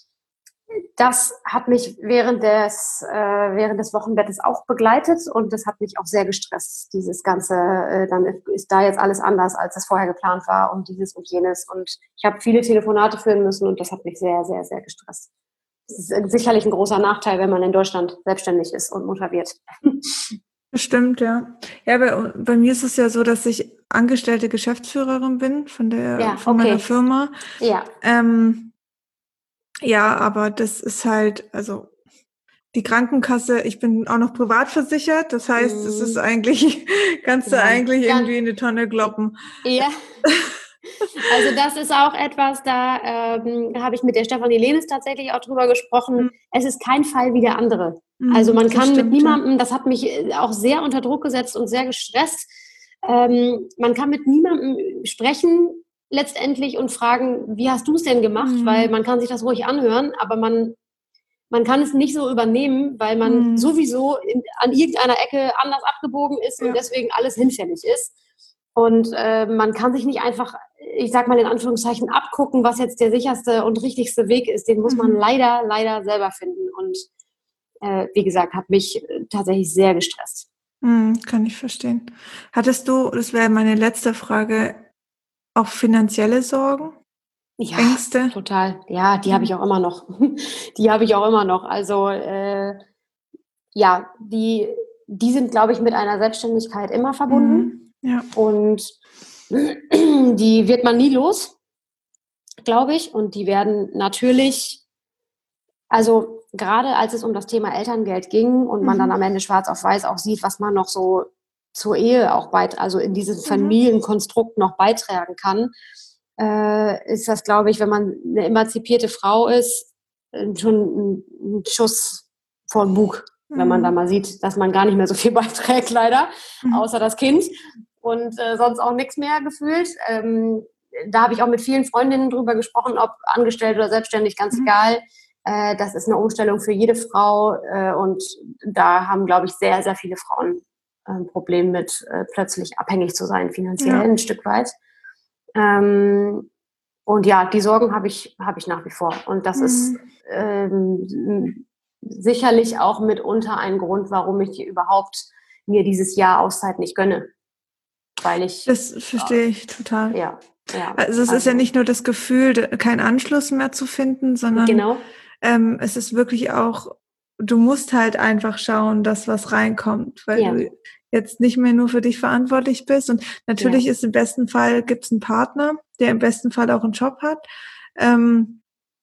das hat mich während des, äh, während des Wochenbettes auch begleitet und das hat mich auch sehr gestresst, dieses Ganze. Äh, dann ist da jetzt alles anders, als es vorher geplant war und dieses und jenes. Und ich habe viele Telefonate führen müssen und das hat mich sehr, sehr, sehr gestresst. Das ist sicherlich ein großer Nachteil, wenn man in Deutschland selbstständig ist und Mutter wird. Bestimmt, ja. Ja, bei, bei mir ist es ja so, dass ich angestellte Geschäftsführerin bin von der, Ja, von meiner okay. Firma. Ja. Ähm, ja, aber das ist halt, also die Krankenkasse, ich bin auch noch privat versichert, das heißt, es ist Mm, eigentlich, kannst du ja. eigentlich Ja. irgendwie in eine Tonne kloppen. Ja. Also das ist auch etwas, da ähm, habe ich mit der Stefanie Lehnes tatsächlich auch drüber gesprochen. Mhm. Es ist kein Fall wie der andere. Mhm, Also man das kann mit stimmt, ja. niemandem, das hat mich auch sehr unter Druck gesetzt und sehr gestresst, ähm, man kann mit niemandem sprechen letztendlich und fragen, wie hast du es denn gemacht? Weil Mhm. man kann sich das ruhig anhören, aber man, man kann es nicht so übernehmen, weil man Mhm. sowieso in, an irgendeiner Ecke anders abgebogen ist und Ja. deswegen alles hinfällig ist. Und äh, man kann sich nicht einfach, ich sag mal in Anführungszeichen, abgucken, was jetzt der sicherste und richtigste Weg ist. Den muss man Mhm. leider, leider selber finden. Und äh, wie gesagt, hat mich äh, tatsächlich sehr gestresst. Mhm, kann ich verstehen. Hattest du, das wäre meine letzte Frage, auch finanzielle Sorgen, Ja, Ängste? total. Ja, die habe ich Mhm. auch immer noch. Die habe ich auch immer noch. Also äh, ja, die, die sind, glaube ich, mit einer Selbstständigkeit immer verbunden. Mhm. Ja. Und die wird man nie los, glaube ich. Und die werden natürlich, also gerade als es um das Thema Elterngeld ging und man dann Mhm. am Ende schwarz auf weiß auch sieht, was man noch so zur Ehe auch beit, also in diesem Mhm. Familienkonstrukt noch beitragen kann, äh, ist das, glaube ich, wenn man eine emanzipierte Frau ist, äh, schon ein, ein Schuss vor den Bug, wenn man da Mhm. mal sieht, dass man gar nicht mehr so viel beiträgt, leider, Mhm. außer das Kind und äh, sonst auch nichts mehr gefühlt. Ähm, da habe ich auch mit vielen Freundinnen drüber gesprochen, ob angestellt oder selbstständig, ganz Mhm. egal. Äh, das ist eine Umstellung für jede Frau äh, und da haben, glaube ich, sehr, sehr viele Frauen ein Problem mit, äh, plötzlich abhängig zu sein, finanziell Ja. ein Stück weit. Ähm, und ja, die Sorgen habe ich, habe ich nach wie vor. Und das ist Mhm. ähm, sicherlich auch mitunter ein Grund, warum ich überhaupt mir dieses Jahr Auszeit nicht gönne. weil ich... Das verstehe ich total. Ja, ja. Also es also, ist ja nicht nur das Gefühl, keinen Anschluss mehr zu finden, sondern genau. ähm, es ist wirklich auch, du musst halt einfach schauen, dass was reinkommt, weil ja. du jetzt nicht mehr nur für dich verantwortlich bist. Und natürlich ja. ist im besten Fall, gibt es einen Partner, der im besten Fall auch einen Job hat. Ähm,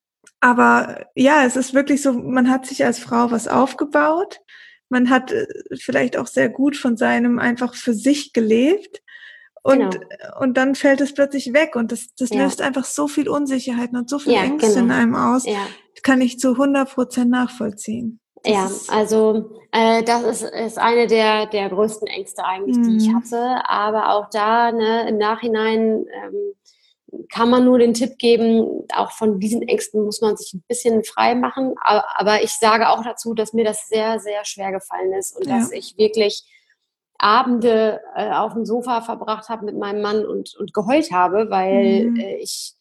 aber ja, es ist wirklich so, man hat sich als Frau was aufgebaut. Man hat vielleicht auch sehr gut von seinem einfach für sich gelebt. Und, genau. und dann fällt es plötzlich weg. Und das, das ja. löst einfach so viel Unsicherheiten und so viel ja, Ängste genau. in einem aus. Ja. Das kann ich zu hundert Prozent nachvollziehen. Das ja, also äh, das ist, ist eine der, der größten Ängste eigentlich, mhm. die ich hatte. Aber auch da ne, im Nachhinein ähm, kann man nur den Tipp geben, auch von diesen Ängsten muss man sich ein bisschen frei machen. Aber, aber ich sage auch dazu, dass mir das sehr, sehr schwer gefallen ist und ja. dass ich wirklich Abende äh, auf dem Sofa verbracht habe mit meinem Mann und, und geheult habe, weil mhm. äh, ich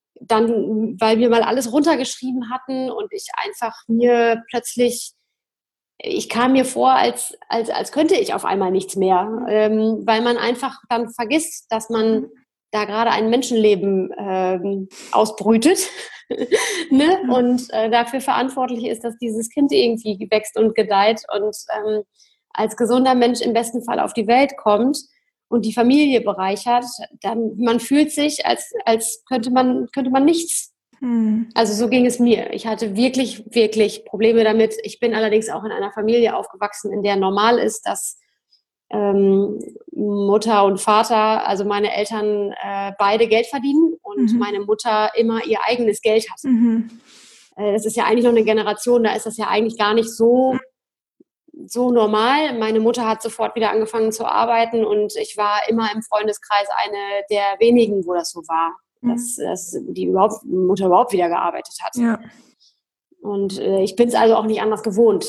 dann, weil wir mal alles runtergeschrieben hatten und ich einfach mir plötzlich, ich kam mir vor, als, als, als könnte ich auf einmal nichts mehr, ähm, weil man einfach dann vergisst, dass man mhm. da gerade ein Menschenleben ähm, ausbrütet ne? mhm. und äh, dafür verantwortlich ist, dass dieses Kind irgendwie wächst und gedeiht und ähm, als gesunder Mensch im besten Fall auf die Welt kommt und die Familie bereichert, dann man fühlt sich, als, als könnte man, könnte man nichts. Hm. Also so ging es mir. Ich hatte wirklich, wirklich Probleme damit. Ich bin allerdings auch in einer Familie aufgewachsen, in der normal ist, dass ähm, Mutter und Vater, also meine Eltern, äh, beide Geld verdienen und mhm. meine Mutter immer ihr eigenes Geld hat. Mhm. Äh, das ist ja eigentlich noch eine Generation, da ist das ja eigentlich gar nicht so so normal. Meine Mutter hat sofort wieder angefangen zu arbeiten und ich war immer im Freundeskreis eine der wenigen, wo das so war, mhm. dass, dass die überhaupt, Mutter überhaupt wieder gearbeitet hat. Ja. Und äh, ich bin es also auch nicht anders gewohnt,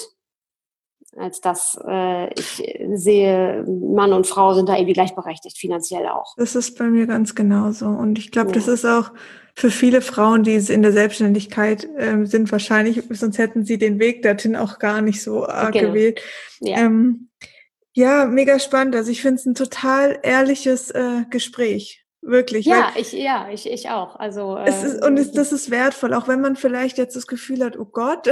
als dass äh, ich sehe, Mann und Frau sind da irgendwie gleichberechtigt, finanziell auch. Das ist bei mir ganz genauso. Und ich glaube, ja. das ist auch für viele Frauen, die in der Selbstständigkeit äh, sind, wahrscheinlich, sonst hätten sie den Weg dorthin auch gar nicht so arg genau. gewählt. Ja. Ähm, ja, mega spannend. Also ich finde es ein total ehrliches äh, Gespräch. Wirklich. Ja, ich, ja, ich, ich auch. Also, es ist, und es, das ist wertvoll, auch wenn man vielleicht jetzt das Gefühl hat, oh Gott,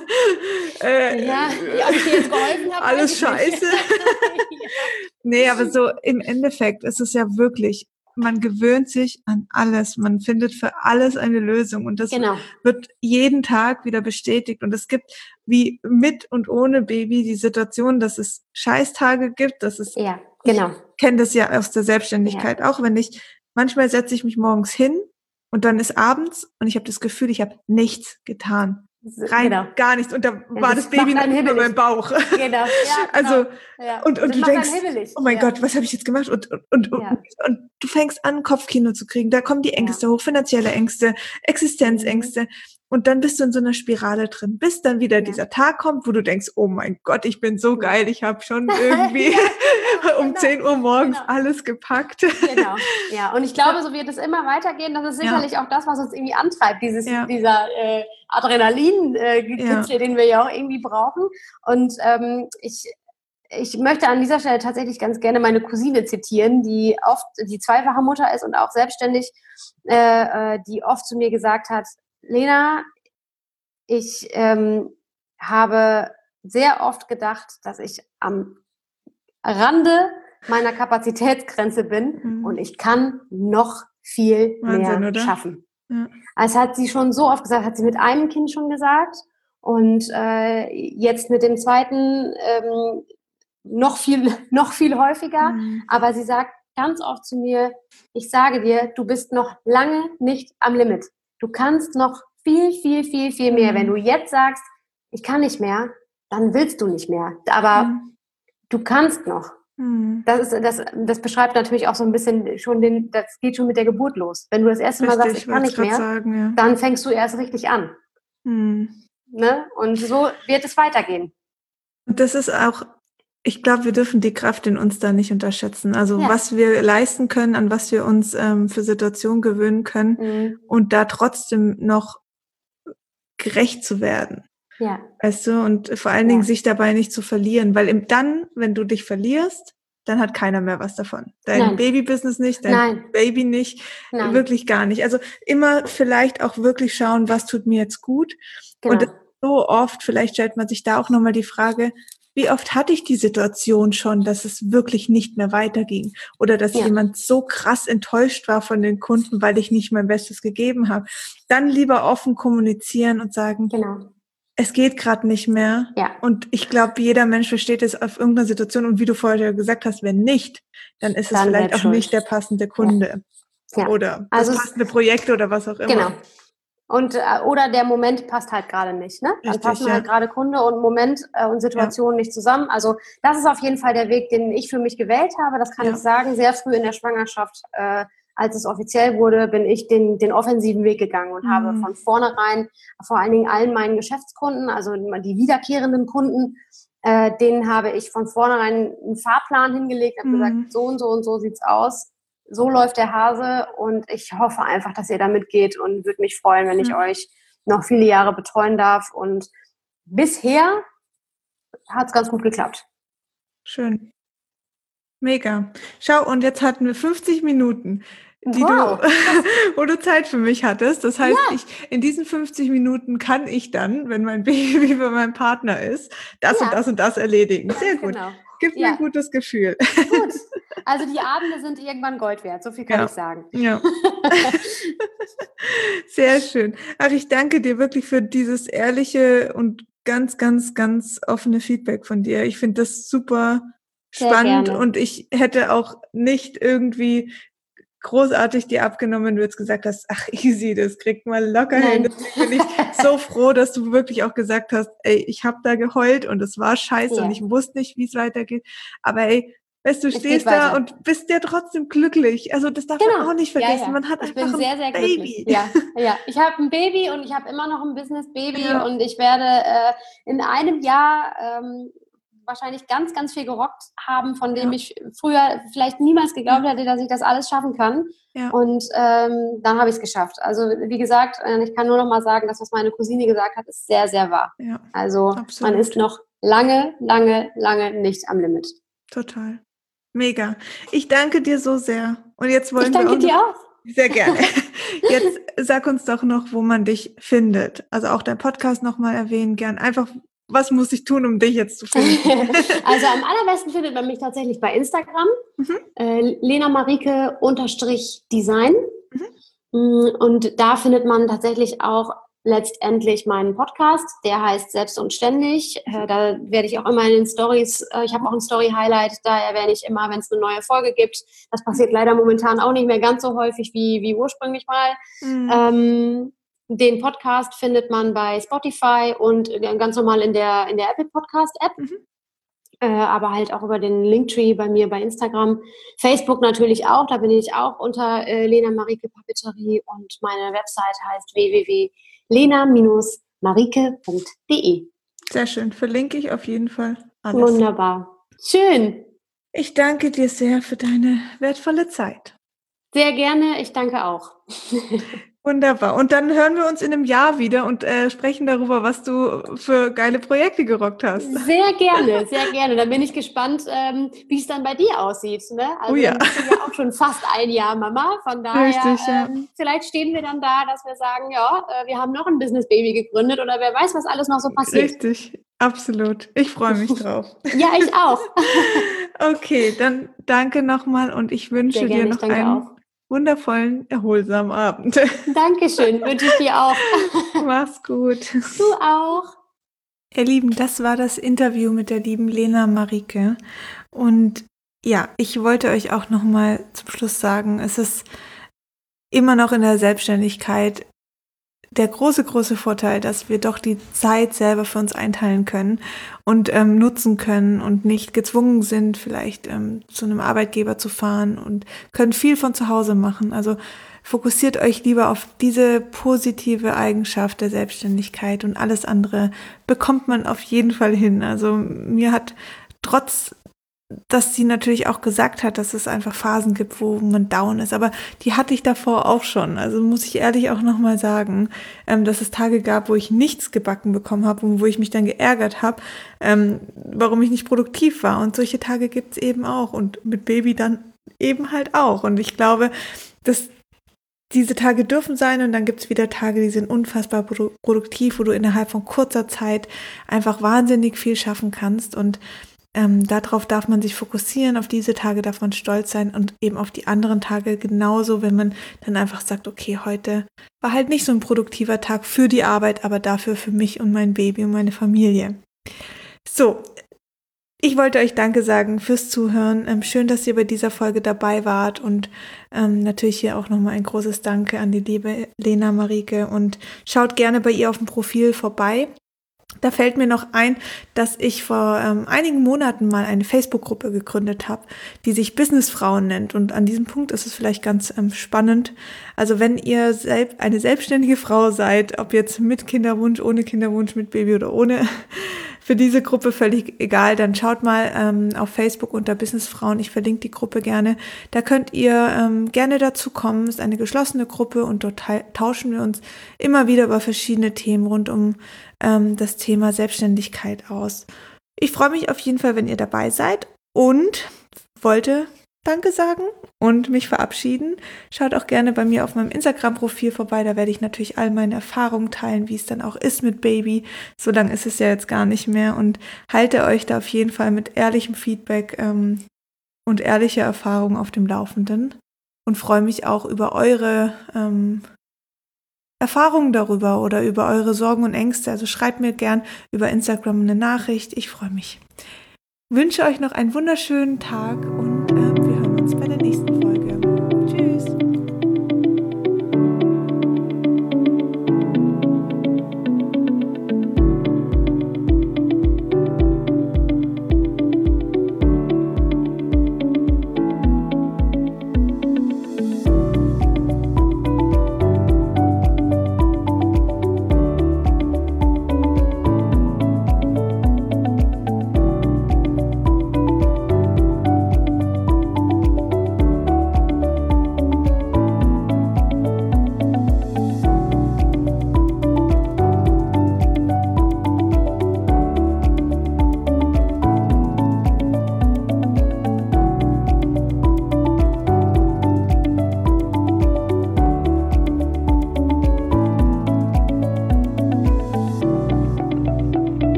äh, ja, ob ich dir jetzt geholfen habe. Alles scheiße. ja. Nee, aber so im Endeffekt ist es ja wirklich, man gewöhnt sich an alles, man findet für alles eine Lösung und das genau. wird jeden Tag wieder bestätigt und es gibt wie mit und ohne Baby die Situation, dass es Scheißtage gibt, dass es, ja, genau. ich kenne das ja aus der Selbstständigkeit ja. auch, wenn ich, manchmal setze ich mich morgens hin und dann ist abends und ich habe das Gefühl, ich habe nichts getan. Rein genau. gar nichts. Und da ja, war das, das Baby noch über meinem Bauch. Genau. Ja, also, genau. Ja. und, und du denkst, oh mein ja. Gott, was habe ich jetzt gemacht? Und, und, und, ja. und, und du fängst an, Kopfkino zu kriegen. Da kommen die Ängste ja. hoch, finanzielle Ängste, Existenzängste. Mhm. Und dann bist du in so einer Spirale drin, bis dann wieder ja. dieser Tag kommt, wo du denkst, oh mein Gott, ich bin so geil, ich habe schon irgendwie ja, genau, um genau. zehn Uhr morgens genau. alles gepackt. Genau, ja. Und ich glaube, so wird es immer weitergehen. Das ist sicherlich ja. auch das, was uns irgendwie antreibt, dieses, ja. dieser äh, Adrenalin-Kitzel, äh, den wir ja auch irgendwie brauchen. Und ähm, ich Ich möchte an dieser Stelle tatsächlich ganz gerne meine Cousine zitieren, die oft die zweifache Mutter ist und auch selbstständig, äh, die oft zu mir gesagt hat, Lena, ich ähm, habe sehr oft gedacht, dass ich am Rande meiner Kapazitätsgrenze bin mhm. und ich kann noch viel Wahnsinn, mehr oder? schaffen. Ja. Also hat sie schon so oft gesagt, hat sie mit einem Kind schon gesagt und äh, jetzt mit dem zweiten ähm, noch viel, noch viel häufiger. Mhm. Aber sie sagt ganz oft zu mir, ich sage dir, du bist noch lange nicht am Limit. Du kannst noch viel, viel, viel, viel mehr. Mhm. Wenn du jetzt sagst, ich kann nicht mehr, dann willst du nicht mehr. Aber mhm. du kannst noch. Mhm. Das ist, das, das beschreibt natürlich auch so ein bisschen schon den, das geht schon mit der Geburt los. Wenn du das erste Mal richtig, sagst, ich kann nicht mehr, sagen, ja. dann fängst du erst richtig an. Mhm. Ne? Und so wird es weitergehen. Und das ist auch, ich glaube, wir dürfen die Kraft in uns da nicht unterschätzen. Also ja. was wir leisten können, an was wir uns ähm, für Situationen gewöhnen können mhm. und da trotzdem noch gerecht zu werden. Ja. Weißt du, und vor allen Dingen ja. sich dabei nicht zu verlieren, weil im, dann, wenn du dich verlierst, dann hat keiner mehr was davon. Dein Nein. Babybusiness nicht, dein Nein. Baby nicht, Nein. wirklich gar nicht. Also immer vielleicht auch wirklich schauen, was tut mir jetzt gut. Genau. Und das ist so oft, vielleicht stellt man sich da auch nochmal die Frage, wie oft hatte ich die Situation schon, dass es wirklich nicht mehr weiterging oder dass Ja. jemand so krass enttäuscht war von den Kunden, weil ich nicht mein Bestes gegeben habe. Dann lieber offen kommunizieren und sagen, Genau. es geht gerade nicht mehr. Ja. Und ich glaube, jeder Mensch versteht es auf irgendeiner Situation. Und wie du vorher gesagt hast, wenn nicht, dann ist es Dann vielleicht auch selbst nicht der schuld. passende Kunde Ja. oder Also das es- passende Projekt oder was auch immer. Genau. Und äh, oder der Moment passt halt gerade nicht, ne? Dann Richtig, passen ja. halt gerade Kunde und Moment äh, und Situation nicht zusammen. Also das ist auf jeden Fall der Weg, den ich für mich gewählt habe. Das kann Ja. ich sagen. Sehr früh in der Schwangerschaft, äh, als es offiziell wurde, bin ich den den offensiven Weg gegangen und Mhm. habe von vornherein vor allen Dingen allen meinen Geschäftskunden, also die wiederkehrenden Kunden, äh, denen habe ich von vornherein einen Fahrplan hingelegt, habe Mhm. gesagt, so und so und so sieht's aus. So läuft der Hase und ich hoffe einfach, dass ihr da mitgeht und würde mich freuen, wenn ich Ja. euch noch viele Jahre betreuen darf. Und bisher hat es ganz gut geklappt. Schön. Mega. Schau, und jetzt hatten wir fünfzig Minuten, die Wow. du, wo du Zeit für mich hattest. Das heißt, Ja. ich, in diesen fünfzig Minuten kann ich dann, wenn mein Baby bei meinem Partner ist, das Ja. und das und das erledigen. Ganz Sehr gut. genau. Gibt mir Ja. ein gutes Gefühl. Gut. Also die Abende sind irgendwann Gold wert, so viel kann Ja. ich sagen. Ja. Sehr schön. Ach, ich danke dir wirklich für dieses ehrliche und ganz, ganz, ganz offene Feedback von dir. Ich finde das super Sehr spannend gerne. und ich hätte auch nicht irgendwie großartig dir abgenommen, wenn du jetzt gesagt hast, ach easy, das kriegt man locker hin. Nein. Deswegen bin ich so froh, dass du wirklich auch gesagt hast, ey, ich habe da geheult und es war scheiße Ja. und ich wusste nicht, wie es weitergeht. Aber ey, weißt du, Es geht stehst da weiter. und bist ja trotzdem glücklich. Also das darf Genau. man auch nicht Ja, vergessen. ja. Man hat Ich einfach bin sehr, ein sehr Baby. glücklich. Ja, ja. Ich habe ein Baby und ich habe immer noch ein Business-Baby Ja. und ich werde äh, in einem Jahr ähm, wahrscheinlich ganz, ganz viel gerockt haben, von dem Ja. ich früher vielleicht niemals geglaubt hätte, dass ich das alles schaffen kann. Ja. Und ähm, dann habe ich es geschafft. Also wie gesagt, äh, ich kann nur noch mal sagen, das, was meine Cousine gesagt hat, ist sehr, sehr wahr. Ja, Also absolut. man ist noch lange, lange, lange nicht am Limit. Total. Mega. Ich danke dir so sehr. Und jetzt wollen Ich danke wir auch dir noch, auch. sehr gerne. Jetzt sag uns doch noch, wo man dich findet. Also auch dein Podcast nochmal erwähnen gern. Einfach, was muss ich tun, um dich jetzt zu finden? Also am allerbesten findet man mich tatsächlich bei Instagram. Mhm. Äh, Lena Marike unterstrich Design. Mhm. Und da findet man tatsächlich auch letztendlich meinen Podcast, der heißt Selbst und Ständig. Äh, da werde ich auch immer in den Stories, äh, ich habe auch ein Story-Highlight, da erwähne ich immer, wenn es eine neue Folge gibt. Das passiert leider momentan auch nicht mehr ganz so häufig wie, wie ursprünglich mal. Mhm. Ähm, den Podcast findet man bei Spotify und ganz normal in der, in der Apple Podcast-App. Mhm. Äh, aber halt auch über den Linktree bei mir bei Instagram. Facebook natürlich auch, da bin ich auch unter äh, Lena Marike Papeterie und meine Website heißt w w w punkt lena marike punkt de. Sehr schön. Verlinke ich auf jeden Fall alles. Wunderbar. Schön. Ich danke dir sehr für deine wertvolle Zeit. Sehr gerne, ich danke auch. Wunderbar. Und dann hören wir uns in einem Jahr wieder und äh, sprechen darüber, was du für geile Projekte gerockt hast. Sehr gerne, sehr gerne. Da bin ich gespannt, ähm, wie es dann bei dir aussieht. Ne? Also Oh ja. dann bist du ja auch schon fast ein Jahr Mama. Von daher, Richtig, ja. ähm, vielleicht stehen wir dann da, dass wir sagen, ja, äh, wir haben noch ein Business-Baby gegründet oder wer weiß, was alles noch so passiert. Richtig, absolut. Ich freue mich drauf. Ja, ich auch. Okay, dann danke nochmal und ich wünsche Sehr gerne, dir ich noch danke einen auch. wundervollen, erholsamen Abend. Dankeschön, wünsche ich dir auch. Mach's gut. Du auch. Ihr Lieben, das war das Interview mit der lieben Lena Marike. Und ja, ich wollte euch auch nochmal zum Schluss sagen, es ist immer noch in der Selbstständigkeit der große, große Vorteil, dass wir doch die Zeit selber für uns einteilen können und ähm, nutzen können und nicht gezwungen sind, vielleicht ähm, zu einem Arbeitgeber zu fahren und können viel von zu Hause machen. Also fokussiert euch lieber auf diese positive Eigenschaft der Selbstständigkeit und alles andere bekommt man auf jeden Fall hin. Also mir hat trotz dass sie natürlich auch gesagt hat, dass es einfach Phasen gibt, wo man down ist. Aber die hatte ich davor auch schon. Also muss ich ehrlich auch nochmal sagen, ähm, dass es Tage gab, wo ich nichts gebacken bekommen habe und wo ich mich dann geärgert habe, ähm, warum ich nicht produktiv war. Und solche Tage gibt es eben auch. Und mit Baby dann eben halt auch. Und ich glaube, dass diese Tage dürfen sein und dann gibt es wieder Tage, die sind unfassbar produ- produktiv, wo du innerhalb von kurzer Zeit einfach wahnsinnig viel schaffen kannst. Und Ähm, darauf darf man sich fokussieren, auf diese Tage darf man stolz sein und eben auf die anderen Tage genauso, wenn man dann einfach sagt, okay, heute war halt nicht so ein produktiver Tag für die Arbeit, aber dafür für mich und mein Baby und meine Familie. So, ich wollte euch Danke sagen fürs Zuhören. Ähm, schön, dass ihr bei dieser Folge dabei wart und ähm, natürlich hier auch nochmal ein großes Danke an die liebe Lena Marieke und schaut gerne bei ihr auf dem Profil vorbei. Da fällt mir noch ein, dass ich vor ähm, einigen Monaten mal eine Facebook-Gruppe gegründet habe, die sich Businessfrauen nennt. Und an diesem Punkt ist es vielleicht ganz ähm, spannend. Also wenn ihr selb- eine selbstständige Frau seid, ob jetzt mit Kinderwunsch, ohne Kinderwunsch, mit Baby oder ohne, für diese Gruppe völlig egal, dann schaut mal ähm, auf Facebook unter Businessfrauen. Ich verlinke die Gruppe gerne. Da könnt ihr ähm, gerne dazu kommen. Es ist eine geschlossene Gruppe und dort ta- tauschen wir uns immer wieder über verschiedene Themen rund um ähm, das Thema Selbstständigkeit aus. Ich freue mich auf jeden Fall, wenn ihr dabei seid und wollte Danke sagen und mich verabschieden. Schaut auch gerne bei mir auf meinem Instagram-Profil vorbei, da werde ich natürlich all meine Erfahrungen teilen, wie es dann auch ist mit Baby. So lange ist es ja jetzt gar nicht mehr und halte euch da auf jeden Fall mit ehrlichem Feedback ähm, und ehrlicher Erfahrung auf dem Laufenden und freue mich auch über eure ähm, Erfahrungen darüber oder über eure Sorgen und Ängste. Also schreibt mir gern über Instagram eine Nachricht. Ich freue mich. Wünsche euch noch einen wunderschönen Tag